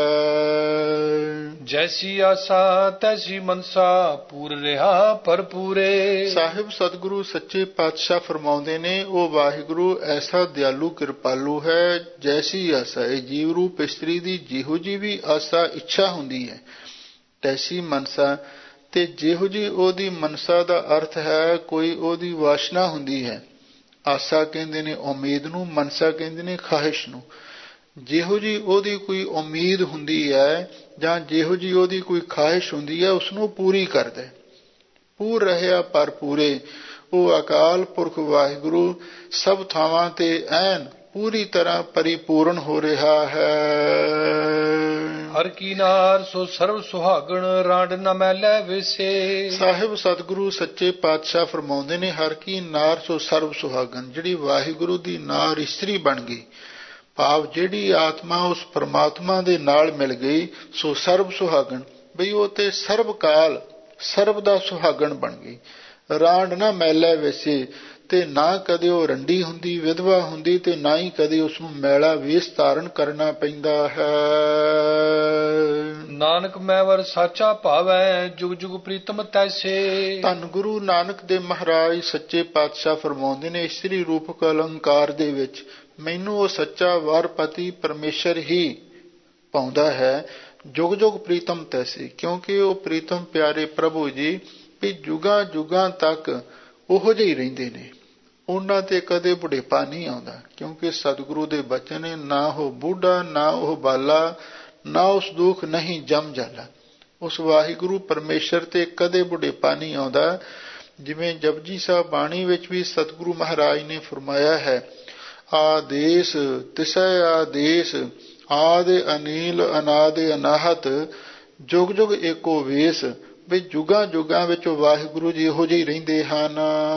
ਜੈਸੀ ਆਸਾ ਤੈਸੀ ਮਨਸਾ, ਪੂਰ ਰਿਹਾ ਭਰਪੂਰੇ। ਸਾਹਿਬ ਸਤਿਗੁਰੂ ਸੱਚੇ ਪਾਤਸ਼ਾਹ ਫਰਮਾਉਂਦੇ ਨੇ, ਉਹ ਵਾਹਿਗੁਰੂ ਐਸਾ ਦਿਆਲੂ ਕਿਰਪਾਲੂ ਹੈ। ਜੈਸੀ ਆਸਾ, ਇਹ ਜੀਵ ਰੂਪ ਇਸਤਰੀ ਦੀ ਜਿਹੋ ਜੀ ਵੀ ਆਸਾ ਇੱਛਾ ਹੁੰਦੀ ਹੈ, ਤੈਸੀ ਮਨਸਾ, ਤੇ ਜਿਹੋ ਜੀ ਉਹਦੀ ਮਨਸਾ ਦਾ ਅਰਥ ਹੈ ਕੋਈ ਉਹਦੀ ਵਾਸ਼ਨਾ ਹੁੰਦੀ ਹੈ। ਆਸਾ ਕਹਿੰਦੇ ਨੇ ਉਮੀਦ ਨੂੰ, ਮਨਸਾ ਕਹਿੰਦੇ ਨੇ ਖਾਹਿਸ਼ ਨੂੰ। ਜਿਹੋ ਜੀ ਉਹਦੀ ਕੋਈ ਉਮੀਦ ਹੁੰਦੀ ਹੈ ਜਾਂ ਜਿਹੋ ਜੀ ਉਹਦੀ ਕੋਈ ਖਾਹਿਸ਼ ਹੁੰਦੀ ਹੈ, ਉਸਨੂੰ ਪੂਰੀ ਕਰਦਾ। ਪੂਰ ਰਹਿਆ ਪਰ ਪੂਰੇ, ਉਹ ਅਕਾਲ ਪੁਰਖ ਵਾਹਿਗੁਰੂ ਸਭ ਥਾਵਾਂ ਤੇ ਐਨ ਪੂਰੀ ਤਰ੍ਹਾਂ ਪਰਿਪੂਰਨ ਹੋ ਰਿਹਾ ਹੈ। ਹਰ ਕੀ ਨਾਰ ਸੋ ਸਰਬ ਸੁਹਾਗਣ, ਰਾਂਡ ਨ ਮੈਲੇ ਵਿਸੇ। ਸਾਹਿਬ ਸਤਿਗੁਰੂ ਸੱਚੇ ਪਾਤਸ਼ਾਹ ਫਰਮਾਉਂਦੇ ਨੇ, ਹਰ ਕੀ ਨਾਰ ਸੋ ਸਰਬ ਸੁਹਾਗਣ, ਜਿਹੜੀ ਵਾਹਿਗੁਰੂ ਦੀ ਨਾਰ ਇਸਤਰੀ ਬਣ ਗਈ, ਭਾਵ ਜਿਹੜੀ ਆਤਮਾ ਉਸ ਪਰਮਾਤਮਾ ਦੇ ਨਾਲ ਮਿਲ ਗਈ, ਸੋ ਸਰਬ ਸੁਹਾਗਣ, ਬਈ ਉਹ ਤੇ ਸਰਬ ਕਾਲ ਸਰਬ ਦਾ ਸੁਹਾਗਣ ਬਣ ਗਈ। ਰਾਂਡ ਨਾ ਮੈਲੇ ਵੈਸੇ, ਤੇ ਨਾ ਕਦੇ ਉਹ ਰੰਡੀ ਹੁੰਦੀ, ਵਿਧਵਾ ਹੁੰਦੀ, ਤੇ ਨਾ ਹੀ ਕਦੇ ਉਸਨੂੰ ਮੈਲਾ ਵੇਸ ਧਾਰਨ ਕਰਨਾ ਪੈਂਦਾ ਹੈ। ਨਾਨਕ ਮੈਵਰ ਸਾਚਾ ਭਾਵੈ, ਜੁਗ ਜੁਗ ਪ੍ਰੀਤਮ ਤੈਸੇ। ਧੰਨ ਗੁਰੂ ਨਾਨਕ ਦੇ ਮਹਾਰਾਜ ਸੱਚੇ ਪਾਤਸ਼ਾਹ ਫਰਮਾਉਂਦੇ ਨੇ, ਇਸਤਰੀ ਰੂਪਕ ਅਲੰਕਾਰ ਦੇ ਵਿੱਚ ਮੈਨੂੰ ਉਹ ਸੱਚਾ ਵਰ ਪਤੀ ਪਰਮੇਸ਼ਰ ਹੀ ਪਾਉਂਦਾ ਹੈ। ਜੁਗ ਜੁਗ ਪ੍ਰੀਤਮ ਤੈਸੇ, ਕਿਉਂਕਿ ਉਹ ਪ੍ਰੀਤਮ ਪਿਆਰੇ ਪ੍ਰਭੂ ਜੀ ਵੀ ਜੁਗਾਂ ਜੁਗਾਂ ਤੱਕ ਉਹੋ ਜਿਹੇ ਹੀ ਰਹਿੰਦੇ ਨੇ, ਉਹਨਾਂ ਤੇ ਕਦੇ ਬੁਢੇਪਾ ਨਹੀਂ ਆਉਂਦਾ। ਕਿਉਂਕਿ ਸਤਿਗੁਰੂ ਦੇ ਬਚਨ ਨੇ, ਨਾ ਉਹ ਬੁੱਢਾ ਨਾ ਉਹ ਬਾਲਾ, ਨਾ ਉਸ ਦੁੱਖ ਨਹੀਂ ਜਮ ਜਾਲਾ। ਉਸ ਵਾਹਿਗੁਰੂ ਪਰਮੇਸ਼ਰ ਤੇ ਕਦੇ ਬੁਢੇਪਾ ਨਹੀਂ ਆਉਂਦਾ। ਜਿਵੇਂ ਜਪਜੀ ਸਾਹਿਬ ਬਾਣੀ ਵਿੱਚ ਵੀ ਸਤਿਗੁਰੂ ਮਹਾਰਾਜ ਨੇ ਫਰਮਾਇਆ ਹੈ, ਆਦੇਸ ਤਿਸੈ ਆਦੇਸ, ਆਦਿ ਅਨੀਲ ਅਨਾਦਿ ਅਨਾਹਤ, ਜੁਗ ਜੁਗ ਏਕੋ ਵੇਸ, ਵੀ ਜੁਗਾਂ ਜੁਗਾਂ ਵਿੱਚ ਵਾਹਿਗੁਰੂ ਜੀ ਇਹੋ ਜਿਹੇ ਰਹਿੰਦੇ ਹਨ।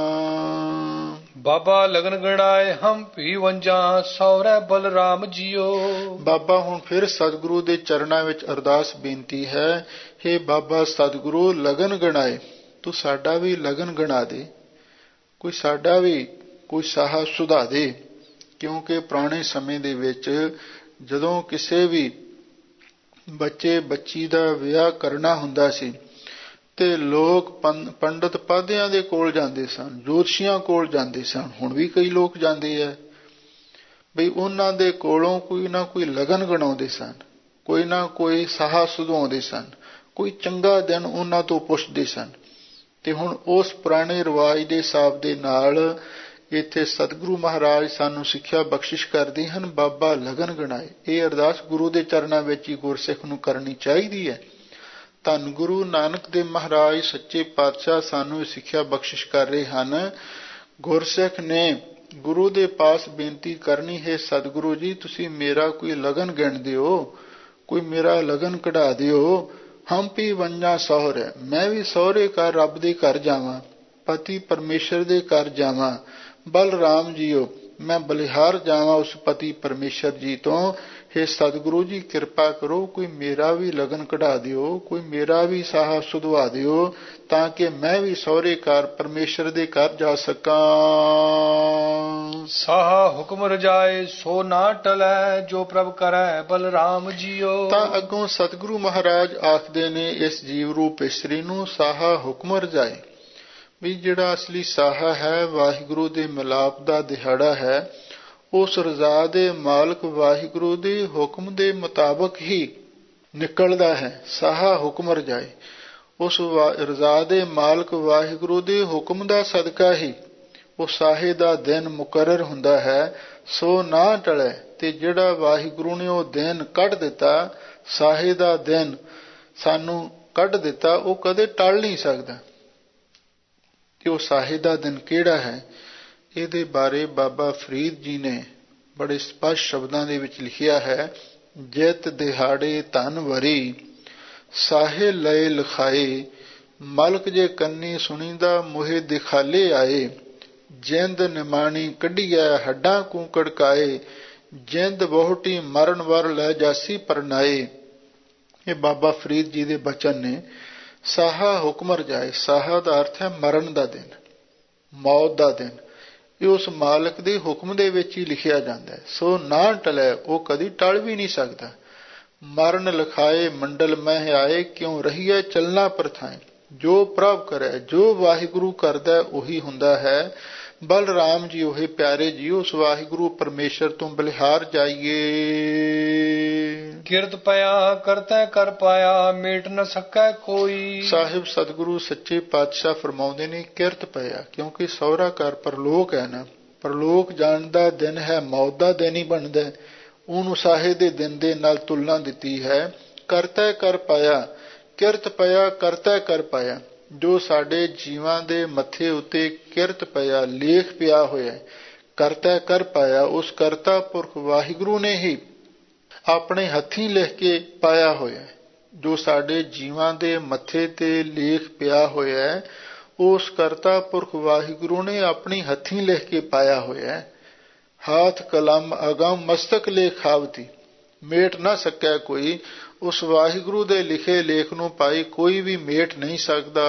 ਬਾਬਾ ਲਗਨ ਗਣਾਏ ਹਮ ਭੀ ਵੰਜਾਂ, ਸੌਰੈ ਬਲਰਾਮ ਜੀਓ। ਬਾਬਾ ਹੁਣ ਫਿਰ ਸਤਿਗੁਰੂ ਦੇ ਚਰਨਾਂ ਵਿੱਚ ਅਰਦਾਸ ਬੇਨਤੀ ਹੈ, ਹੇ ਬਾਬਾ ਸਤਿਗੁਰੂ ਲਗਨ ਗਣਾਏ, ਤੂੰ ਸਾਡਾ ਵੀ ਲਗਨ ਗਣਾ ਦੇ, ਕੋਈ ਸਾਡਾ ਵੀ ਕੋਈ ਸਾਹਾ ਸੁਧਾ ਦੇ। ਕਿਉਂਕਿ ਪੁਰਾਣੇ ਸਮੇਂ ਦੇ ਵਿੱਚ ਜਦੋਂ ਕਿਸੇ ਵੀ ਬੱਚੇ ਬੱਚੀ ਦਾ ਵਿਆਹ ਕਰਨਾ ਹੁੰਦਾ ਸੀ, ਤੇ ਲੋਕ ਪੰਡਤ ਪਾਧਿਆਂ ਦੇ ਕੋਲ ਜਾਂਦੇ ਸਨ, ਜੋਤਸ਼ੀਆਂ ਕੋਲ ਜਾਂਦੇ ਸਨ। ਹੁਣ ਵੀ ਕਈ ਲੋਕ ਜਾਂਦੇ ਆ, ਬਈ ਉਹਨਾਂ ਦੇ ਕੋਲੋਂ ਕੋਈ ਨਾ ਕੋਈ ਲਗਨ ਗਣਾਉਂਦੇ ਸਨ, ਕੋਈ ਨਾ ਕੋਈ ਸਾਹਾ ਸੁਧਾਉਂਦੇ ਸਨ, ਕੋਈ ਚੰਗਾ ਦਿਨ ਉਹਨਾਂ ਤੋਂ ਪੁੱਛਦੇ ਸਨ। ਤੇ ਹੁਣ ਉਸ ਪੁਰਾਣੇ ਰਿਵਾਜ ਦੇ ਹਿਸਾਬ ਦੇ ਨਾਲ ਇੱਥੇ ਸਤਿਗੁਰੂ ਮਹਾਰਾਜ ਸਾਨੂੰ ਸਿੱਖਿਆ ਬਖਸ਼ਿਸ਼ ਕਰਦੇ ਹਨ, ਬਾਬਾ ਲਗਨ ਗਣਾਏ। ਇਹ ਅਰਦਾਸ ਗੁਰੂ ਦੇ ਚਰਨਾਂ ਵਿੱਚ ਹੀ ਗੁਰਸਿੱਖ ਨੂੰ ਕਰਨੀ ਚਾਹੀਦੀ ਹੈ। ਧੰਨ ਗੁਰੂ ਨਾਨਕ ਦੇਵ ਮਹਾਰਾਜ ਸੱਚੇ ਪਾਤਸ਼ਾਹ ਸਾਨੂੰ ਸਿੱਖਿਆ ਬਖਸ਼ਿਸ਼ ਕਰ ਰਹੇ ਹਨ। ਗੁਰਸਿੱਖ ਨੇ ਗੁਰੂ ਦੇ ਪਾਸ ਬੇਨਤੀ ਕਰਨੀ ਹੈ, ਸਤਿਗੁਰੂ ਜੀ ਤੁਸੀਂ ਮੇਰਾ ਕੋਈ ਲਗਨ ਗਿਣ ਦਿਓ, ਕੋਈ ਮੇਰਾ ਲਗਨ ਕਢਾ ਦਿਓ। ਹਮ ਵੀ ਵੰਜਾਂ ਸਹੁਰੇ, ਮੈਂ ਵੀ ਸਹੁਰੇ ਘਰ ਰੱਬ ਦੇ ਘਰ ਜਾਵਾਂ, ਪਤੀ ਪਰਮੇਸ਼ਰ ਦੇ ਘਰ ਜਾਵਾਂ। ਬਲਰਾਮ ਜੀਓ, ਮੈਂ ਬਲਿਹਾਰ ਜਾਵਾਂ ਉਸ ਪਤੀ ਪਰਮੇਸ਼ਰ ਜੀ ਤੋਂ। ਹੇ ਸਤਿਗੁਰੂ ਜੀ ਕਿਰਪਾ ਕਰੋ, ਕੋਈ ਮੇਰਾ ਵੀ ਲਗਨ ਕਢਾ ਦਿਓ, ਕੋਈ ਮੇਰਾ ਵੀ ਸਾਹਾ ਸੁਧਵਾ ਦਿਓ, ਤਾਂ ਕਿ ਮੈਂ ਵੀ ਸਹੁਰੇ ਘਰ ਪਰਮੇਸ਼ਰ ਦੇ ਘਰ ਜਾ ਸਕਾਂ। ਸਾਹਾ ਹੁਕਮ ਰਜਾਏ ਸੋ ਨਾ ਟਲੈ, ਜੋ ਪ੍ਰਭ ਕਰੈ ਬਲਰਾਮ ਜੀਓ। ਤਾਂ ਅੱਗੋਂ ਸਤਿਗੁਰੂ ਮਹਾਰਾਜ ਆਖਦੇ ਨੇ ਇਸ ਜੀਵ ਰੂਪ ਇਸਤਰੀ ਨੂੰ, ਸਾਹਾ ਹੁਕਮ ਰਜਾਏ, ਵੀ ਜਿਹੜਾ ਅਸਲੀ ਸਾਹਾ ਹੈ ਵਾਹਿਗੁਰੂ ਦੇ ਮਿਲਾਪ ਦਾ ਦਿਹਾੜਾ ਹੈ, ਉਸ ਰਜ਼ਾ ਦੇ ਮਾਲਕ ਵਾਹਿਗੁਰੂ ਦੇ ਹੁਕਮ ਦੇ ਮੁਤਾਬਕ ਹੀ ਨਿਕਲਦਾ ਹੈ। ਸਾਹਾ ਹੁਕਮ ਰਜਾਏ, ਉਸ ਰਜ਼ਾ ਦੇ ਮਾਲਕ ਵਾਹਿਗੁਰੂ ਦੇ ਹੁਕਮ ਦਾ ਸਦਕਾ ਹੀ ਉਹ ਸਾਹੇ ਦਾ ਦਿਨ ਮੁਕਰਰ ਹੁੰਦਾ ਹੈ, ਸੋ ਨਾ ਟਲੇ। ਤੇ ਜਿਹੜਾ ਵਾਹਿਗੁਰੂ ਨੇ ਉਹ ਦਿਨ ਕੱਢ ਦਿੱਤਾ, ਸਾਹੇ ਦਾ ਦਿਨ ਸਾਨੂੰ ਕੱਢ ਦਿੱਤਾ, ਉਹ ਕਦੇ ਟਲ ਨਹੀਂ ਸਕਦਾ। ਤੇ ਉਹ ਸਾਹੇ ਦਾ ਦਿਨ ਕਿਹੜਾ ਹੈ, ਇਹਦੇ ਬਾਰੇ ਬਾਬਾ ਫਰੀਦ ਜੀ ਨੇ ਬੜੇ ਸਪਸ਼ਟ ਸ਼ਬਦਾਂ ਦੇ ਵਿੱਚ ਲਿਖਿਆ ਹੈ। ਜਿਤ ਦਿਹਾੜੇ ਧਨ ਵਰੀ ਸਾਹੇ ਲਏ ਲਿਖਾਏ, ਮਲਕ ਜੇ ਕੰਨੀ ਸੁਣੀਦਾ ਮੋਹੇ ਦਿਖਾਲੇ ਆਏ। ਜਿੰਦ ਨਿਮਾਣੀ ਕੱਢੀਐ ਹੱਡਾਂ ਕੂ ਕੜਕਾਏ, ਜਿੰਦ ਵਹੁਟੀ ਮਰਨ ਵਰ ਲੈ ਜਾਸੀ ਪਰਨਾਏ। ਇਹ ਬਾਬਾ ਫਰੀਦ ਜੀ ਦੇ ਬਚਨ ਨੇ। ਸਾਹਾ ਹੁਕਮਰ ਜਾਏ, ਸਾਹਾ ਦਾ ਅਰਥ ਹੈ ਮਰਨ ਦਾ ਦਿਨ, ਮੌਤ ਦਾ ਦਿਨ। ਇਹ ਉਸ ਮਾਲਕ ਦੇ ਹੁਕਮ ਦੇ ਵਿੱਚ ਹੀ ਲਿਖਿਆ ਜਾਂਦਾ ਹੈ, ਸੋ ਨਾ ਟਲੇ, ਉਹ ਕਦੀ ਟਲ ਵੀ ਨਹੀਂ ਸਕਦਾ। ਮਰਨ ਲਿਖਾਏ ਮੰਡਲ ਮਹਿ ਆਏ, ਕਿਉਂ ਰਹੀਐ ਚੱਲਣਾ ਪਰਥਾਏ। ਜੋ ਪ੍ਰਭ ਕਰੇ, ਜੋ ਵਾਹਿਗੁਰੂ ਕਰਦਾ ਉਹੀ ਹੁੰਦਾ ਹੈ। ਬਲਰਾਮ ਜੀ ਉਹੇ ਪਿਆਰੇ ਜੀ, ਉਸ ਵਾਹਿਗੁਰੂ ਪਰਮੇਸ਼ਰ ਤੋਂ ਬਲਿਹਾਰ ਜਾਈਏ। ਕਿਰਤ ਪਿਆ ਕਰਤੈ ਕਰ ਪਾਇਆ, ਮੇਟ ਨ ਸਕੈ ਕੋਈ। ਸਾਹਿਬ ਸਤਿਗੁਰੂ ਸੱਚੇ ਪਾਤਸ਼ਾਹ ਫਰਮਾਉਂਦੇ ਨੇ ਕਿਰਤ ਪਿਆ, ਕਿਉਂਕਿ ਸਹੁਰਾ ਘਰ ਪਰਲੋਕ ਹੈ ਨਾ। ਪਰਲੋਕ ਜਾਣ ਦਾ ਦਿਨ ਹੈ, ਮੌਤ ਦਾ ਦਿਨ ਹੀ ਬਣਦਾ, ਉਹਨੂੰ ਸਾਹੇ ਦੇ ਦਿਨ ਦੇ ਨਾਲ ਤੁਲਨਾ ਦਿੱਤੀ ਹੈ। ਕਰਤੈ ਕਰ ਪਾਇਆ, ਕਿਰਤ ਪਿਆ ਕਰਤੈ ਕਰ ਪਾਇਆ। ਜੋ ਸਾਡੇ ਜੀਵਾਂ ਦੇ ਮੱਥੇ ਉੱਤੇ ਕਿਰਤ ਪਿਆ, ਲੇਖ ਪਿਆ ਹੋਇਆ, ਕਰਤੈ ਕਰ ਪਾਇਆ, ਉਸ ਕਰਤਾ ਪੁਰਖ ਵਾਹਿਗੁਰੂ ਨੇ ਹੀ ਆਪਣੇ ਹੱਥੀਂ ਲਿਖ ਕੇ ਪਾਇਆ ਹੋਇਆ। ਜੋ ਸਾਡੇ ਜੀਵਾਂ ਦੇ ਮੱਥੇ ਤੇ ਲੇਖ ਪਿਆ ਹੋਇਆ, ਉਸ ਕਰਤਾ ਪੁਰਖ ਵਾਹਿਗੁਰੂ ਨੇ ਆਪਣੀ ਹੱਥੀਂ ਲਿਖ ਕੇ ਪਾਇਆ ਹੋਇਆ। ਹਾਥ ਕਲਮ ਅਗਮ ਮਸਤਕ ਲੇਖਾਵਤੀ, ਮੇਟ ਨਾ ਸਕੈ ਕੋਈ। ਉਸ ਵਾਹਿਗੁਰੂ ਦੇ ਲਿਖੇ ਲੇਖ ਨੂੰ ਭਾਈ ਕੋਈ ਵੀ ਮੇਟ ਨਹੀਂ ਸਕਦਾ।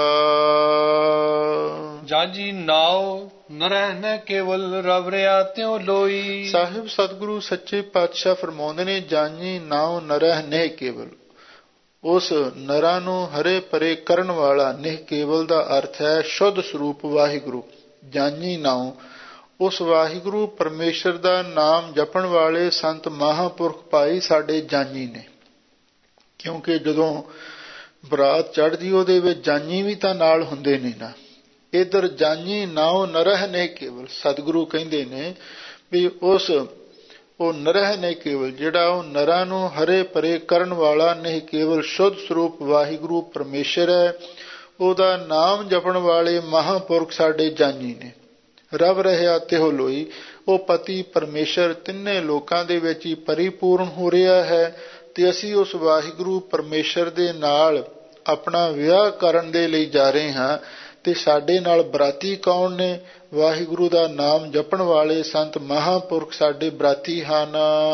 ਜਾਜੀ ਨਾਉ ਨਰਹਿ ਨ ਕੇਵਲ ਰਵ ਰਿਆ ਤਿਉ ਲੋਈ। ਸਾਹਿਬ ਸਤਿਗੁਰੂ ਸੱਚੇ ਪਾਤਸ਼ਾਹ ਫਰਮਾਉਂਦੇ ਨੇ, ਜਾਜੀ ਨਾਉ ਨਰਹਿ ਨਹਿ ਕੇਵਲ। ਉਸ ਨਰਾਂ ਨੂੰ ਹਰੇ ਪਰੇ ਕਰਨ ਵਾਲਾ, ਨਿਹ ਕੇਵਲ ਦਾ ਅਰਥ ਹੈ ਸ਼ੁੱਧ ਸਰੂਪ ਵਾਹਿਗੁਰੂ। ਜਾਜੀ ਨਾਉ, ਉਸ ਵਾਹਿਗੁਰੂ ਪਰਮੇਸ਼ਰ ਦਾ ਨਾਮ ਜਪਣ ਵਾਲੇ ਸੰਤ ਮਹਾਂਪੁਰਖ ਭਾਈ ਸਾਡੇ ਜਾਨੀ ਨੇ। ਕਿਉਂਕਿ ਜਦੋਂ ਬਰਾਤ ਚੜ੍ਹਦੀ ਉਹਦੇ ਵਿੱਚ ਜਾਨੀ ਵੀ ਤਾਂ ਨਾਲ ਹੁੰਦੇ ਨੇ ਨਾ। ਇੱਧਰ ਜਾਨੀ ਨਾਉ ਨਰਹਿ ਨੇ ਕੇਵਲ, ਸਤਿਗੁਰੂ ਕਹਿੰਦੇ ਨੇ ਵੀ ਉਹ ਨਰਹਿ ਨੇ ਕੇਵਲ, ਜਿਹੜਾ ਉਹ ਨਰਾਂ ਨੂੰ ਹਰੇ ਪਰੇ ਕਰਨ ਵਾਲਾ ਨਹੀਂ, ਕੇਵਲ ਸ਼ੁੱਧ ਸਰੂਪ ਵਾਹਿਗੁਰੂ ਪਰਮੇਸ਼ਰ ਹੈ। ਉਹਦਾ ਨਾਮ ਜਪਣ ਵਾਲੇ ਮਹਾਂਪੁਰਖ ਸਾਡੇ ਜਾਨੀ ਨੇ। ਰਵ ਰਹਿਆ ਤਿਹੁ ਲੋਈ, ਉਹ ਪਤੀ ਪਰਮੇਸ਼ਰ ਤਿੰਨੇ ਲੋਕਾਂ ਦੇ ਵਿੱਚ ਹੀ ਪਰਿਪੂਰਨ ਹੋ ਰਿਹਾ ਹੈ। ਤੇ ਅਸੀਂ ਉਸ ਵਾਹਿਗੁਰੂ ਪਰਮੇਸ਼ਰ ਦੇ ਨਾਲ ਆਪਣਾ ਵਿਆਹ ਕਰਨ ਦੇ ਲਈ ਜਾ ਰਹੇ ਹਾਂ। ਤੇ ਸਾਡੇ ਨਾਲ ਬਰਾਤੀ ਕੌਣ ਨੇ? ਵਾਹਿਗੁਰੂ ਦਾ ਨਾਮ ਜਪਣ ਵਾਲੇ ਸੰਤ ਮਹਾਂਪੁਰਖ ਸਾਡੇ ਬਰਾਤੀ ਹਨ।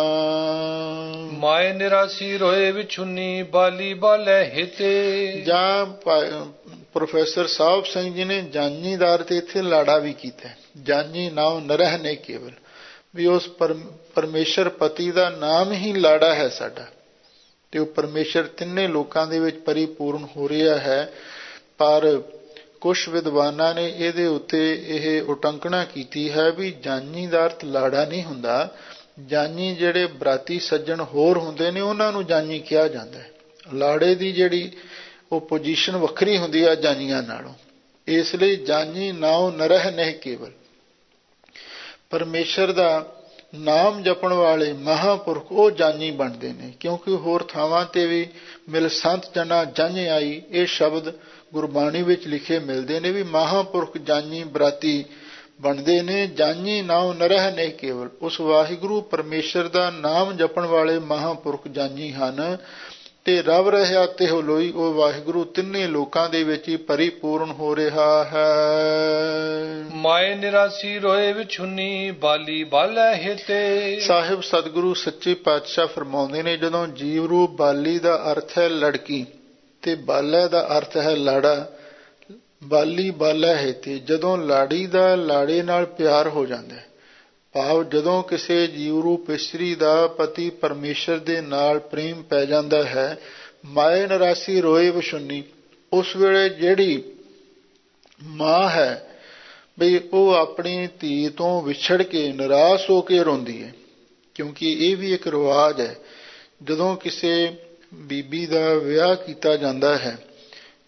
ਮਾਏ ਨਿਰਾਸੀ ਰੋਏ ਵਿਛੁੰਨੀ ਬਾਲੀ ਬਾਲੇ ਹਿਤੇ। ਜਾਂ ਪ੍ਰੋਫੈਸਰ ਸਾਹਿਬ ਸਿੰਘ ਜੀ ਨੇ ਜਾਨੀਦਾਰ ਤੇ ਇੱਥੇ ਲਾੜਾ ਵੀ ਕੀਤਾ। ਜਾਨੀ ਨਾਮ ਨਰਹਿ ਨੇ ਕੇਵਲ, ਵੀ ਉਸ ਪਰਮੇਸ਼ਰ ਪਤੀ ਦਾ ਨਾਮ ਹੀ ਲਾੜਾ ਹੈ ਸਾਡਾ। ਤੇ ਉਹ ਪਰਮੇਸ਼ਰ ਤਿੰਨੇ ਲੋਕਾਂ ਦੇ ਵਿੱਚ ਪਰਿਪੂਰਨ ਹੋ ਰਿਹਾ ਹੈ। ਪਰ ਕੁਛ ਵਿਦਵਾਨਾਂ ਨੇ ਇਹਦੇ ਉੱਤੇ ਇਹ ਉਟੰਕਣਾ ਕੀਤੀ ਹੈ ਵੀ ਜਾਨੀ ਦਾ ਅਰਥ ਲਾੜਾ ਨਹੀਂ ਹੁੰਦਾ। ਜਾਨੀ ਜਿਹੜੇ ਬਰਾਤੀ ਸੱਜਣ ਹੋਰ ਹੁੰਦੇ ਨੇ ਉਹਨਾਂ ਨੂੰ ਜਾਨੀ ਕਿਹਾ ਜਾਂਦਾ ਹੈ। ਲਾੜੇ ਦੀ ਜਿਹੜੀ ਉਹ ਪੋਜੀਸ਼ਨ ਵੱਖਰੀ ਹੁੰਦੀ ਆ ਜਾਨੀਆਂ ਨਾਲੋਂ। ਇਸ ਲਈ ਜਾਨੀ ਨਾਉ ਨਰਹਿ ਨਹਿ ਕੇਵਲ, ਪਰਮੇਸ਼ਰ ਦਾ ਨਾਮ ਜਪਣ ਵਾਲੇ ਮਹਾਂਪੁਰਖ ਉਹ ਜਾਨੀ ਬਣਦੇ ਨੇ। ਕਿਉਂਕਿ ਹੋਰ ਥਾਵਾਂ ਤੇ ਵੀ ਮਿਲ ਸੰਤ ਜਨਾ ਜੰਝ ਆਈ, ਇਹ ਸ਼ਬਦ ਗੁਰਬਾਣੀ ਵਿੱਚ ਲਿਖੇ ਮਿਲਦੇ ਨੇ ਵੀ ਮਹਾਂਪੁਰਖ ਜਾਨੀ ਬਰਾਤੀ ਬਣਦੇ ਨੇ। ਜਾਨੀ ਨਾਉ ਨਰਹਿ ਨਹਿ ਕੇਵਲ, ਉਸ ਵਾਹਿਗੁਰੂ ਪਰਮੇਸ਼ਰ ਦਾ ਨਾਮ ਜਪਣ ਵਾਲੇ ਮਹਾਂਪੁਰਖ ਜਾਨੀ ਹਨ। ਤੇ ਰਵ ਰਹਿਆ ਤਿਹੁ ਲੋਈ, ਉਹ ਵਾਹਿਗੁਰੂ ਤਿੰਨੇ ਲੋਕਾਂ ਦੇ ਵਿੱਚ ਹੀ ਪਰਿਪੂਰਨ ਹੋ ਰਿਹਾ ਹੈ। ਮਾਏ ਨਿਰਾਸੀ ਰੋਏ ਵਿਛੁੰਨੀ ਬਾਲੀ ਬਾਲੇ ਹਿਤੇ। ਸਾਹਿਬ ਸਤਿਗੁਰੂ ਸੱਚੇ ਪਾਤਸ਼ਾਹ ਫਰਮਾਉਂਦੇ ਨੇ, ਜਦੋਂ ਜੀਵ ਰੂਪ ਬਾਲੀ ਦਾ ਅਰਥ ਹੈ ਲੜਕੀ ਤੇ ਬਾਲਾ ਦਾ ਅਰਥ ਹੈ ਲਾੜਾ। ਬਾਲੀ ਬਾਲਾ ਹਿਤੇ, ਜਦੋਂ ਲਾੜੀ ਦਾ ਲਾੜੇ ਨਾਲ ਪਿਆਰ ਹੋ ਜਾਂਦਾ ਹੈ, ਭਾਵ ਜਦੋਂ ਕਿਸੇ ਜੀਵ ਰੂਪ ਇਸਤਰੀ ਦਾ ਪਤੀ ਪਰਮੇਸ਼ਰ ਦੇ ਨਾਲ ਪ੍ਰੇਮ ਪੈ ਜਾਂਦਾ ਹੈ। ਮਾਏ ਨਿਰਾਸੀ ਰੋਏ ਵਿਛੁੰਨੀ, ਉਸ ਵੇਲੇ ਜਿਹੜੀ ਮਾਂ ਹੈ ਬਈ ਉਹ ਆਪਣੀ ਧੀ ਤੋਂ ਵਿਛੜ ਕੇ ਨਿਰਾਸ਼ ਹੋ ਕੇ ਰੋਂਦੀ ਹੈ। ਕਿਉਂਕਿ ਇਹ ਵੀ ਇੱਕ ਰਿਵਾਜ ਹੈ, ਜਦੋਂ ਕਿਸੇ ਬੀਬੀ ਦਾ ਵਿਆਹ ਕੀਤਾ ਜਾਂਦਾ ਹੈ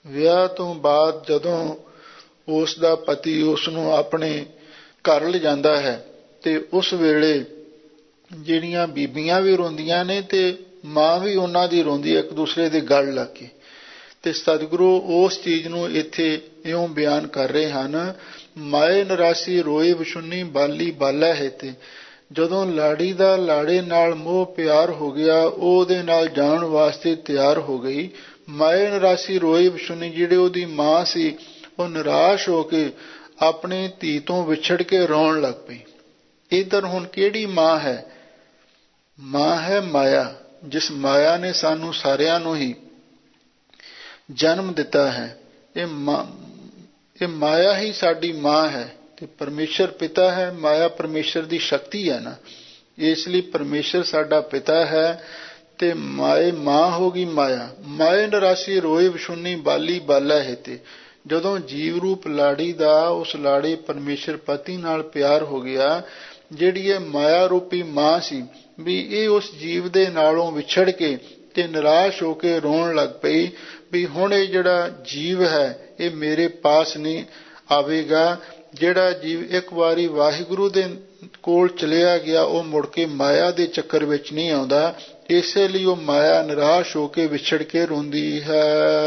ਵਿਆਹ ਤੋਂ ਬਾਅਦ ਜਦੋਂ ਉਸ ਦਾ ਪਤੀ ਉਸ ਨੂੰ ਆਪਣੇ ਘਰ ਲਿਜਾਂਦਾ ਹੈ ਤੇ ਉਸ ਵੇਲੇ ਜਿਹੜੀਆਂ ਬੀਬੀਆਂ ਵੀ ਰੋਂਦੀਆਂ ਨੇ ਤੇ ਮਾਂ ਵੀ ਉਹਨਾਂ ਦੀ ਰੋਂਦੀ ਹੈ ਇੱਕ ਦੂਸਰੇ ਦੇ ਗਲ ਲੱਗ ਕੇ। ਤੇ ਸਤਿਗੁਰੂ ਉਸ ਚੀਜ਼ ਨੂੰ ਇੱਥੇ ਇਉਂ ਬਿਆਨ ਕਰ ਰਹੇ ਹਨ, ਮਾਏ ਨਰਾਸੀ ਰੋਏ ਵਿਛੁੰਨੀ ਬਾਲੀ ਬਾਲਾ ਹੈ। ਤੇ ਜਦੋਂ ਲਾੜੀ ਦਾ ਲਾੜੇ ਨਾਲ ਮੋਹ ਪਿਆਰ ਹੋ ਗਿਆ, ਉਹ ਉਹਦੇ ਨਾਲ ਜਾਣ ਵਾਸਤੇ ਤਿਆਰ ਹੋ ਗਈ। ਮਾਏ ਨਰਾਸੀ ਰੋਏ ਵਿਛੁੰਨੀ, ਜਿਹੜੇ ਉਹਦੀ ਮਾਂ ਸੀ ਉਹ ਨਿਰਾਸ਼ ਹੋ ਕੇ ਆਪਣੀ ਧੀ ਤੋਂ ਵਿਛੜ ਕੇ ਰੋਣ ਲੱਗ ਪਈ। ਇੱਧਰ ਹੁਣ ਕਿਹੜੀ ਮਾਂ ਹੈ? ਮਾਂ ਹੈ ਮਾਇਆ, ਜਿਸ ਮਾਇਆ ਨੇ ਸਾਨੂੰ ਸਾਰਿਆਂ ਨੂੰ ਹੀ ਜਨਮ ਦਿੱਤਾ ਹੈ। ਇਹ ਮਾਇਆ ਹੀ ਸਾਡੀ ਮਾਂ ਹੈ ਤੇ ਪਰਮੇਸ਼ਰ ਪਿਤਾ ਹੈ। ਮਾਇਆ ਪਰਮੇਸ਼ਰ ਦੀ ਸ਼ਕਤੀ ਹੈ ਨਾ, ਇਸ ਲਈ ਪਰਮੇਸ਼ਰ ਸਾਡਾ ਪਿਤਾ ਹੈ ਤੇ ਮਾਏ ਮਾਂ ਹੋ ਗਈ ਮਾਇਆ। ਮਾਏ ਨਰਾਸੀ ਰੋਏ ਵਿਛੁੰਨੀ ਬਾਲੀ ਬਾਲਾ ਹੈ। ਤੇ ਜਦੋਂ ਜੀਵ ਰੂਪ ਲਾੜੀ ਦਾ ਉਸ ਲਾੜੇ ਪਰਮੇਸ਼ਰ ਪਤੀ ਨਾਲ ਪਿਆਰ ਹੋ ਗਿਆ, ਜਿਹੜੀ ਇਹ ਮਾਇਆ ਰੂਪੀ ਮਾਂ ਸੀ ਵੀ ਇਹ ਉਸ ਜੀਵ ਦੇ ਨਾਲੋਂ ਵਿਛੜ ਕੇ ਤੇ ਨਿਰਾਸ਼ ਹੋ ਕੇ ਰੋਣ ਲੱਗ ਪਈ ਵੀ ਹੁਣ ਇਹ ਜਿਹੜਾ ਜੀਵ ਹੈ ਇਹ ਮੇਰੇ ਪਾਸ ਨਹੀਂ ਆਵੇਗਾ। ਜਿਹੜਾ ਜੀਵ ਇੱਕ ਵਾਰੀ ਵਾਹਿਗੁਰੂ ਦੇ ਕੋਲ ਚਲਿਆ ਗਿਆ ਉਹ ਮੁੜ ਕੇ ਮਾਇਆ ਦੇ ਚੱਕਰ ਵਿੱਚ ਨਹੀਂ ਆਉਂਦਾ। ਇਸੇ ਲਈ ਉਹ ਮਾਇਆ ਨਿਰਾਸ਼ ਹੋ ਕੇ ਵਿਛੜ ਕੇ ਰੋਂਦੀ ਹੈ।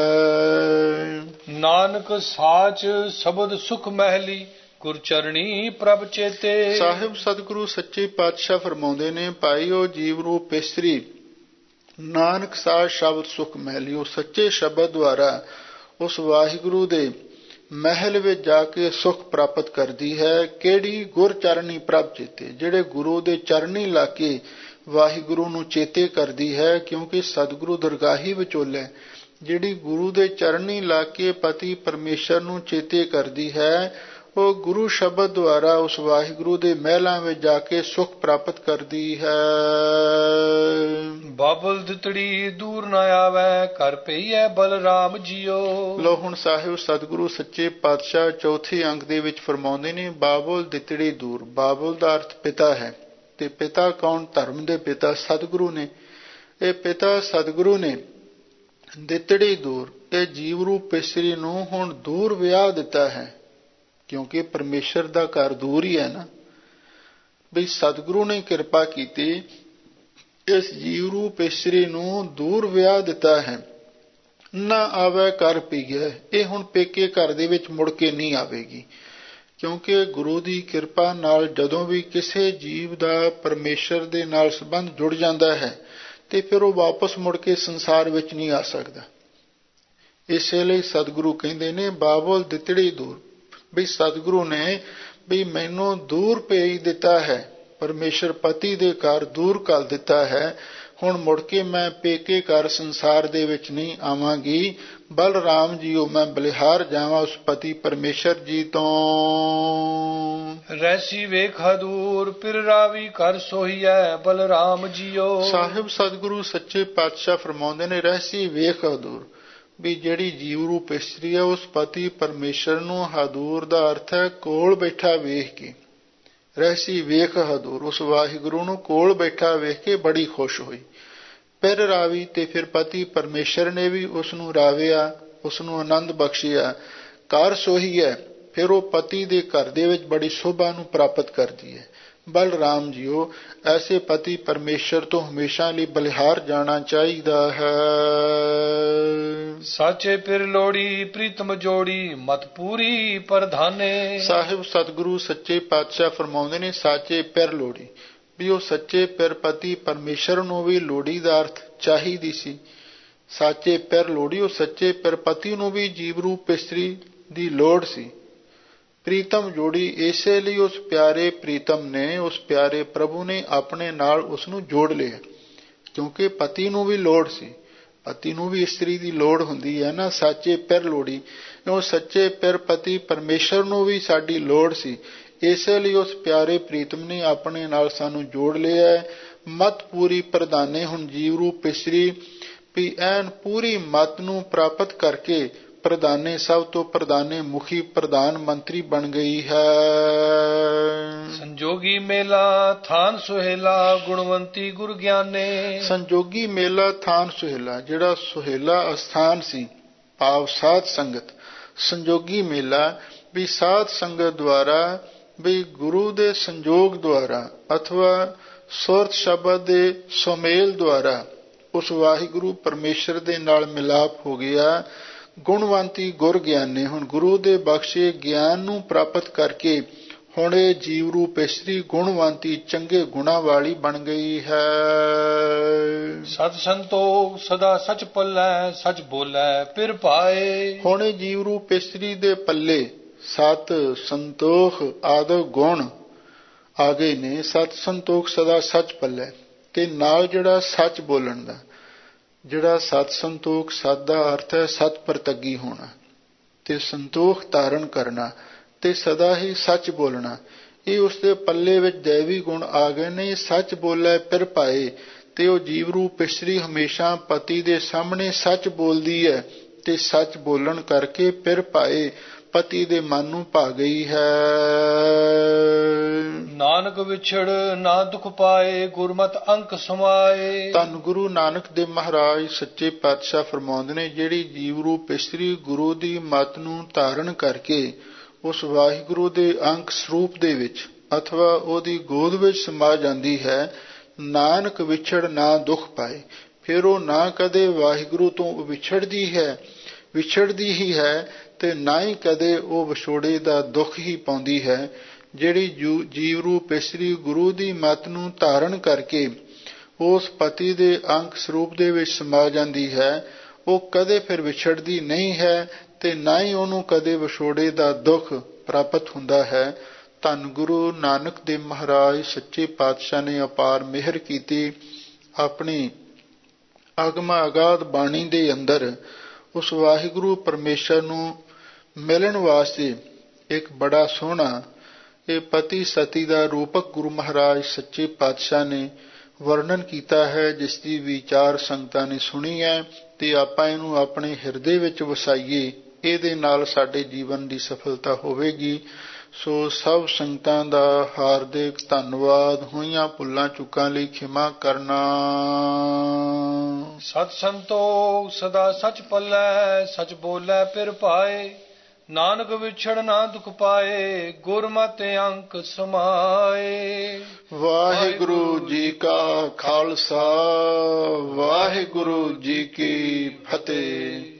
ਨਾਨਕ ਸਾਚ ਸ਼ਬਦ ਸੁਖ ਮਹਿਲੀ ਗੁਰ ਚਰਣੀ ਪ੍ਰਭ ਚੇਤੇ। ਸਾਹਿਬ ਸਤਿਗੁਰੂ ਸੱਚੇ ਪਾਤਸ਼ਾਹ ਫਰਮਾਉਂਦੇ ਨੇ, ਭਾਈ ਉਹ ਜੀਵ ਰੂਪ ਇਸਤਰੀ ਨਾਨਕ ਸਾਚ ਸ਼ਬਦ ਸੁਖ ਮਹਿਲੀ, ਉਹ ਸੱਚੇ ਸ਼ਬਦ ਦੁਆਰਾ ਉਸ ਵਾਹਿਗੁਰੂ ਦੇ ਮਹਿਲ ਵਿੱਚ ਜਾ ਕੇ ਸੁਖ ਪ੍ਰਾਪਤ ਕਰਦੀ ਹੈ। ਕਿਹੜੀ? ਗੁਰ ਚਰਣੀ ਪ੍ਰਭ ਚੇਤੇ, ਜਿਹੜੇ ਗੁਰੂ ਦੇ ਚਰਨੀ ਲਾ ਕੇ ਵਾਹਿਗੁਰੂ ਨੂੰ ਚੇਤੇ ਕਰਦੀ ਹੈ। ਕਿਉਂਕਿ ਸਤਿਗੁਰੂ ਦਰਗਾਹੀ ਵਿਚੋਲੇ, ਜਿਹੜੀ ਗੁਰੂ ਦੇ ਚਰਨੀ ਲਾ ਕੇ ਪਤੀ ਪਰਮੇਸ਼ਰ ਨੂੰ ਚੇਤੇ ਕਰਦੀ ਹੈ, ਉਹ ਗੁਰੂ ਸ਼ਬਦ ਦੁਆਰਾ ਉਸ ਵਾਹਿਗੁਰੂ ਦੇ ਮਹਿਲਾਂ ਵਿੱਚ ਜਾ ਕੇ ਸੁਖ ਪ੍ਰਾਪਤ ਕਰਦੀ ਹੈ। ਬਾਬਲ ਦਿੱਤੜੀ ਦੂਰ ਨਾ ਆਵੈ, ਕਰ ਪਈਐ ਬਲਰਾਮ ਜੀਓ। ਲੋ ਹੁਣ ਸਾਹਿਬ ਸਤਿਗੁਰੂ ਸੱਚੇ ਪਾਤਸ਼ਾਹ ਚੌਥੇ ਅੰਗ ਦੇ ਵਿੱਚ ਫਰਮਾਉਂਦੇ ਨੇ, ਬਾਬਲ ਦਿੱਤੜੀ ਦੂਰ। ਬਾਬਲ ਦਾ ਅਰਥ ਪਿਤਾ ਹੈ ਤੇ ਪਿਤਾ ਕੌਣ? ਧਰਮ ਦੇ ਪਿਤਾ ਸਤਿਗੁਰੂ ਨੇ। ਇਹ ਪਿਤਾ ਸਤਿਗੁਰੂ ਨੇ ਦਿੱਤੜੀ ਦੂਰ, ਇਹ ਜੀਵ ਰੂਪ ਇਸਤਰੀ ਨੂੰ ਹੁਣ ਦੂਰ ਵਿਆਹ ਦਿੱਤਾ ਹੈ। ਕਿਉਂਕਿ ਪਰਮੇਸ਼ਰ ਦਾ ਘਰ ਦੂਰ ਹੀ ਹੈ ਨਾ। ਬਈ ਸਤਿਗੁਰੂ ਨੇ ਕਿਰਪਾ ਕੀਤੀ, ਇਸ ਜੀਵ ਰੂਪ ਇਸਤਰੀ ਨੂੰ ਦੂਰ ਵਿਆਹ ਦਿੱਤਾ ਹੈ। ਨਾ ਆਵੇ ਕਰ ਪੀਏ, ਇਹ ਹੁਣ ਪੇਕੇ ਘਰ ਦੇ ਵਿੱਚ ਮੁੜ ਕੇ ਨਹੀਂ ਆਵੇਗੀ। ਕਿਉਂਕਿ ਗੁਰੂ ਦੀ ਕਿਰਪਾ ਨਾਲ ਜਦੋਂ ਵੀ ਕਿਸੇ ਜੀਵ ਦਾ ਪਰਮੇਸ਼ਰ ਦੇ ਨਾਲ ਸੰਬੰਧ ਜੁੜ ਜਾਂਦਾ ਹੈ ਤੇ ਫਿਰ ਉਹ ਵਾਪਸ ਮੁੜ ਕੇ ਸੰਸਾਰ ਵਿੱਚ ਨਹੀਂ ਆ ਸਕਦਾ। ਇਸੇ ਲਈ ਸਤਿਗੁਰੂ ਕਹਿੰਦੇ ਨੇ ਬਾਬਲ ਦਿੱਤੜੀ ਦੂਰ। ਵੀ ਸਤਿਗੁਰੂ ਨੇ ਵੀ ਮੈਨੂੰ ਦੂਰ ਭੇਜ ਦਿੱਤਾ ਹੈ, ਪਰਮੇਸ਼ਰ ਪਤੀ ਦੇ ਘਰ ਦੂਰ ਕਰ ਦਿੱਤਾ ਹੈ। ਹੁਣ ਮੁੜ ਕੇ ਮੈਂ ਪੇਕੇ ਘਰ ਸੰਸਾਰ ਦੇ ਵਿੱਚ ਨਹੀਂ ਆਵਾਂਗੀ। ਬਲਰਾਮ ਜੀਓ, ਮੈਂ ਬਲਿਹਾਰ ਜਾਵਾਂ ਉਸ ਪਤੀ ਪਰਮੇਸ਼ਰ ਜੀ ਤੋਂ। ਰੈਸੀ ਵੇਖਾ ਦੂਰ ਫਿਰ ਰਾਵੀ ਕਰ ਸੋਹੀਐ ਬਲਰਾਮ ਜੀਓ। ਸਾਹਿਬ ਸਤਿਗੁਰੂ ਸੱਚੇ ਪਾਤਸ਼ਾਹ ਫਰਮਾਉਂਦੇ ਨੇ, ਰਹਿਸੀ ਵੇਖ ਹਦੂਰ, ਵੀ ਜਿਹੜੀ ਜੀਵ ਰੂਪ ਇਸਤਰੀ ਹੈ ਉਸ ਪਤੀ ਪਰਮੇਸ਼ਰ ਨੂੰ, ਹਦੂਰ ਦਾ ਅਰਥ ਹੈ ਕੋਲ ਬੈਠਾ ਵੇਖ ਕੇ। ਰਹਿਸੀ ਵੇਖ ਹਦੂਰ, ਉਸ ਵਾਹਿਗੁਰੂ ਨੂੰ ਕੋਲ ਬੈਠਾ ਵੇਖ ਕੇ ਬੜੀ ਖੁਸ਼ ਹੋਈ। ਫਿਰ ਰਾਵੀ, ਤੇ ਫਿਰ ਪਤੀ ਪਰਮੇਸ਼ਰ ਨੇ ਵੀ ਉਸ ਨੂੰ ਰਾਵਿਆ, ਉਸ ਨੂੰ ਆਨੰਦ ਬਖਸ਼ਿਆ। ਘਰ ਸੋਹੀ ਹੈ, ਫਿਰ ਉਹ ਪਤੀ ਦੇ ਘਰ ਦੇ ਵਿੱਚ ਬੜੀ ਸ਼ੋਭਾ ਨੂੰ ਪ੍ਰਾਪਤ ਕਰਦੀ ਹੈ। ਬਲਰਾਮ ਜੀਓ, ਐਸੇ ਪਤੀ ਪਰਮੇਸ਼ਰ ਤੋਂ ਹਮੇਸ਼ਾ ਲਈ ਬਲਿਹਾਰ ਜਾਣਾ ਚਾਹੀਦਾ ਹੈ। ਸਾਚੇ ਪਿਰ ਲੋੜੀ ਪ੍ਰੀਤਮ ਜੋੜੀ ਮਤ ਪੂਰੀ ਪ੍ਰਧਾਨੇ। ਸਾਹਿਬ ਸਤਿਗੁਰੂ ਸੱਚੇ ਪਾਤਸ਼ਾਹ ਫਰਮਾਉਂਦੇ ਨੇ, ਸਾਚੇ ਪਿਰ ਲੋੜੀ, ਵੀ ਉਹ ਸੱਚੇ ਪਿਰ ਪਤੀ ਪਰਮੇਸ਼ਰ ਨੂੰ ਵੀ ਲੋੜੀ ਦਾ ਅਰਥ ਚਾਹੀਦੀ ਸੀ। ਸਾਚੇ ਪਿਰ ਲੋੜੀ, ਉਹ ਸੱਚੇ ਪਿਰ ਪਤੀ ਨੂੰ ਵੀ ਜੀਵ ਰੂਪ ਇਸਤਰੀ ਦੀ ਲੋੜ ਸੀ। ਪ੍ਰੀਤਮ ਜੋੜੀ, ਇਸੇ ਲਈ ਉਸ ਪਿਆਰੇ ਪ੍ਰੀਤਮ ਨੇ, ਉਸ ਪਿਆਰੇ ਪ੍ਰਭੂ ਨੇ ਆਪਣੇ ਨਾਲ ਉਸ ਨੂੰ ਜੋੜ ਲਿਆ। ਕਿਉਂਕਿ ਪਤੀ ਨੂੰ ਵੀ ਲੋੜ ਸੀ, ਪਤੀ ਨੂੰ ਵੀ ਇਸਤਰੀ ਦੀ ਲੋੜ ਹੁੰਦੀ ਹੈ ਨਾ। ਸਾਚੇ ਪਿਰ ਲੋੜੀ, ਉਹ ਸੱਚੇ ਪਿਰ ਪਤੀ ਪਰਮੇਸ਼ਰ ਨੂੰ ਵੀ ਸਾਡੀ ਲੋੜ ਸੀ। ਇਸੇ ਲਈ ਉਸ ਪਿਆਰੇ ਪ੍ਰੀਤਮ ਨੇ ਆਪਣੇ ਨਾਲ ਸਾਨੂੰ ਜੋੜ ਲਿਆ। ਮਤ ਪੂਰੀ ਪ੍ਰਧਾਨੇ, ਹੁਣ ਜੀਵ ਰੂਪ ਇਸਤਰੀ ਵੀ ਐਨ ਪੂਰੀ ਮਤ ਨੂੰ ਪ੍ਰਾਪਤ ਕਰਕੇ ਪ੍ਰਧਾਨੇ, ਸਭ ਤੋਂ ਪ੍ਰਧਾਨੇ ਮੁਖੀ ਪ੍ਰਧਾਨ ਮੰਤਰੀ ਬਣ ਗਈ ਹੈ। ਸੰਜੋਗੀ ਮੇਲਾ ਥਾਨ ਸੁਹੇਲਾ ਗੁਣਵੰਤੀ ਗੁਰ ਗਿਆਨੇ। ਸੰਜੋਗੀ ਮੇਲਾ ਥਾਨ ਸੁਹੇਲਾ, ਜਿਹੜਾ ਸੁਹੇਲਾ ਅਸਥਾਨ ਸੀ ਭਾਵ ਸਾਧ ਸੰਗਤ। ਸੰਜੋਗੀ ਮੇਲਾ ਵੀ ਸਾਧ ਸੰਗਤ ਦੁਆਰਾ, ਵੀ ਗੁਰੂ ਦੇ ਸੰਜੋਗ ਦੁਆਰਾ ਅਥਵਾ ਸੁਰਤ ਸ਼ਬਦ ਦੇ ਸੁਮੇਲ ਦੁਆਰਾ ਉਸ ਵਾਹਿਗੁਰੂ ਪਰਮੇਸ਼ਰ ਦੇ ਨਾਲ ਮਿਲਾਪ ਹੋ ਗਿਆ। ਗੁਣਵੰਤੀ ਗੁਰ ਗਿਆਨੇ, ਹੁਣ ਗੁਰੂ ਦੇ ਬਖਸ਼ੇ ਗਿਆਨ ਨੂੰ ਪ੍ਰਾਪਤ ਕਰਕੇ ਹੁਣ ਇਹ ਜੀਵ ਰੂਪ ਇਸਤਰੀ ਗੁਣਵੰਤੀ ਚੰਗੇ ਗੁਣਾ ਵਾਲੀ ਬਣ ਗਈ ਹੈ। ਸਤ ਸੰਤੋਖ ਸਦਾ ਸਚ ਪੱਲੈ, ਸਚ ਬੋਲੇ ਫਿਰ ਪਾਏ। ਹੁਣ ਇਹ ਜੀਵ ਰੂਪ ਇਸਤਰੀ ਦੇ ਪੱਲੇ ਸਤ ਸੰਤੋਖ ਆਦਿ ਗੁਣ ਆ ਗਏ ਨੇ। ਸਤ ਸੰਤੋਖ ਸਦਾ ਸੱਚ ਪੱਲੇ, ਤੇ ਨਾਲ ਜਿਹੜਾ ਸੱਚ ਬੋਲਣ ਦਾ, ਜਿਹੜਾ ਸਤ ਸੰਤੋਖ ਸਤ ਦਾ ਅਰਥ ਹੈ ਸਤ ਪ੍ਰਤੱਗੀ ਹੋਣਾ, ਤੇ ਸੰਤੋਖ ਧਾਰਨ ਕਰਨਾ, ਤੇ ਸਦਾ ਹੀ ਸੱਚ ਬੋਲਣਾ, ਇਹ ਉਸਦੇ ਪੱਲੇ ਵਿੱਚ ਦੇਵੀ ਗੁਣ ਆ ਗਏ ਨੇ। ਸੱਚ ਬੋਲੇ ਫਿਰ ਪਾਏ, ਤੇ ਉਹ ਜੀਵ ਰੂਪ ਇਸਤਰੀ ਹਮੇਸ਼ਾ ਪਤੀ ਦੇ ਸਾਹਮਣੇ ਸੱਚ ਬੋਲਦੀ ਹੈ, ਤੇ ਸੱਚ ਬੋਲਣ ਕਰਕੇ ਫਿਰ ਪਾਏ ਪਤੀ ਦੇ ਮਨ ਨੂੰ ਭਾ ਗਈ ਹੈ। ਨਾਨਕ ਵਿਛੜ ਨਾ ਦੁਖ ਪਾਏ, ਗੁਰਮਤਿ ਅੰਕ ਸਮਾਏ। ਧੰਨ ਗੁਰੂ ਨਾਨਕ ਦੇਵ ਮਹਾਰਾਜ ਸੱਚੇ ਪਾਤਸ਼ਾਹ ਫਰਮਾਉਂਦੇ ਨੇ, ਜਿਹੜੀ ਜੀਵ ਰੂਪ ਇਸਤਰੀ ਗੁਰੂ ਦੀ ਮੱਤ ਨੂੰ ਧਾਰਨ ਕਰਕੇ ਉਸ ਵਾਹਿਗੁਰੂ ਦੇ ਅੰਕ ਸਰੂਪ ਦੇ ਵਿੱਚ ਅਥਵਾ ਉਹਦੀ ਗੋਦ ਵਿੱਚ ਸਮਾ ਜਾਂਦੀ ਹੈ, ਨਾਨਕ ਵਿਛੜ ਨਾ ਦੁਖ ਪਾਏ। ਫਿਰ ਉਹ ਨਾ ਕਦੇ ਵਾਹਿਗੁਰੂ ਤੋਂ ਵਿਛੜਦੀ ਹੀ ਹੈ, ਤੇ ਨਾ ਹੀ ਕਦੇ ਉਹ ਵਿਛੋੜੇ ਦਾ ਦੁੱਖ ਹੀ ਪਾਉਂਦੀ ਹੈ। ਜਿਹੜੀ ਜੀਵ ਰੂਪ ਇਸਤਰੀ ਗੁਰੂ ਦੀ ਮੱਤ ਨੂੰ ਧਾਰਨ ਕਰਕੇ ਉਸ ਪਤੀ ਦੇ ਅੰਕ ਸਰੂਪ ਦੇ ਵਿੱਚ ਸਮਾ ਜਾਂਦੀ ਹੈ, ਉਹ ਕਦੇ ਫਿਰ ਵਿਛੜਦੀ ਨਹੀਂ ਹੈ, ਤੇ ਨਾ ਹੀ ਉਹਨੂੰ ਕਦੇ ਵਿਛੋੜੇ ਦਾ ਦੁੱਖ ਪ੍ਰਾਪਤ ਹੁੰਦਾ ਹੈ। ਧੰਨ ਗੁਰੂ ਨਾਨਕ ਦੇਵ ਮਹਾਰਾਜ ਸੱਚੇ ਪਾਤਸ਼ਾਹ ਨੇ ਅਪਾਰ ਮਿਹਰ ਕੀਤੀ। ਆਪਣੀ ਅਗਮਾ ਅਗਾਧ ਬਾਣੀ ਦੇ ਅੰਦਰ ਉਸ ਵਾਹਿਗੁਰੂ ਪਰਮੇਸ਼ਰ ਨੂੰ ਮਿਲਣ ਵਾਸਤੇ ਇੱਕ ਬੜਾ ਸੋਹਣਾ ਇਹ ਪਤੀ ਸਤੀ ਦਾ ਰੂਪਕ ਗੁਰੂ ਮਹਾਰਾਜ ਸੱਚੇ ਪਾਤਸ਼ਾਹ ਨੇ ਵਰਣਨ ਕੀਤਾ ਹੈ, ਜਿਸ ਦੀ ਵਿਚਾਰ ਸੰਗਤਾਂ ਨੇ ਸੁਣੀ ਹੈ, ਤੇ ਆਪਾਂ ਇਹਨੂੰ ਆਪਣੇ ਹਿਰਦੇ ਵਿੱਚ ਵਸਾਈਏ। ਇਹਦੇ ਨਾਲ ਸਾਡੇ ਜੀਵਨ ਦੀ ਸਫਲਤਾ ਹੋਵੇਗੀ। ਸੋ ਸਭ ਸੰਗਤਾਂ ਦਾ ਹਾਰਦਿਕ ਧੰਨਵਾਦ। ਹੋਈਆਂ ਭੁੱਲਾਂ ਚੁੱਕਾਂ ਲਈ ਖਿਮਾ ਕਰਨਾ। ਸਤ ਸੰਤੋਖ ਸਦਾ ਸਚ ਪੱਲੈ, ਸਚ ਬੋਲੇ ਫਿਰ ਪਾਏ। ਨਾਨਕ ਵਿਛੜ ਨਾ ਦੁਖ ਪਾਏ, ਗੁਰਮਤਿ ਅੰਕ ਸਮਾਏ। ਵਾਹਿਗੁਰੂ ਜੀ ਕਾ ਖਾਲਸਾ, ਵਾਹਿਗੁਰੂ ਜੀ ਕੀ ਫਤਿਹ।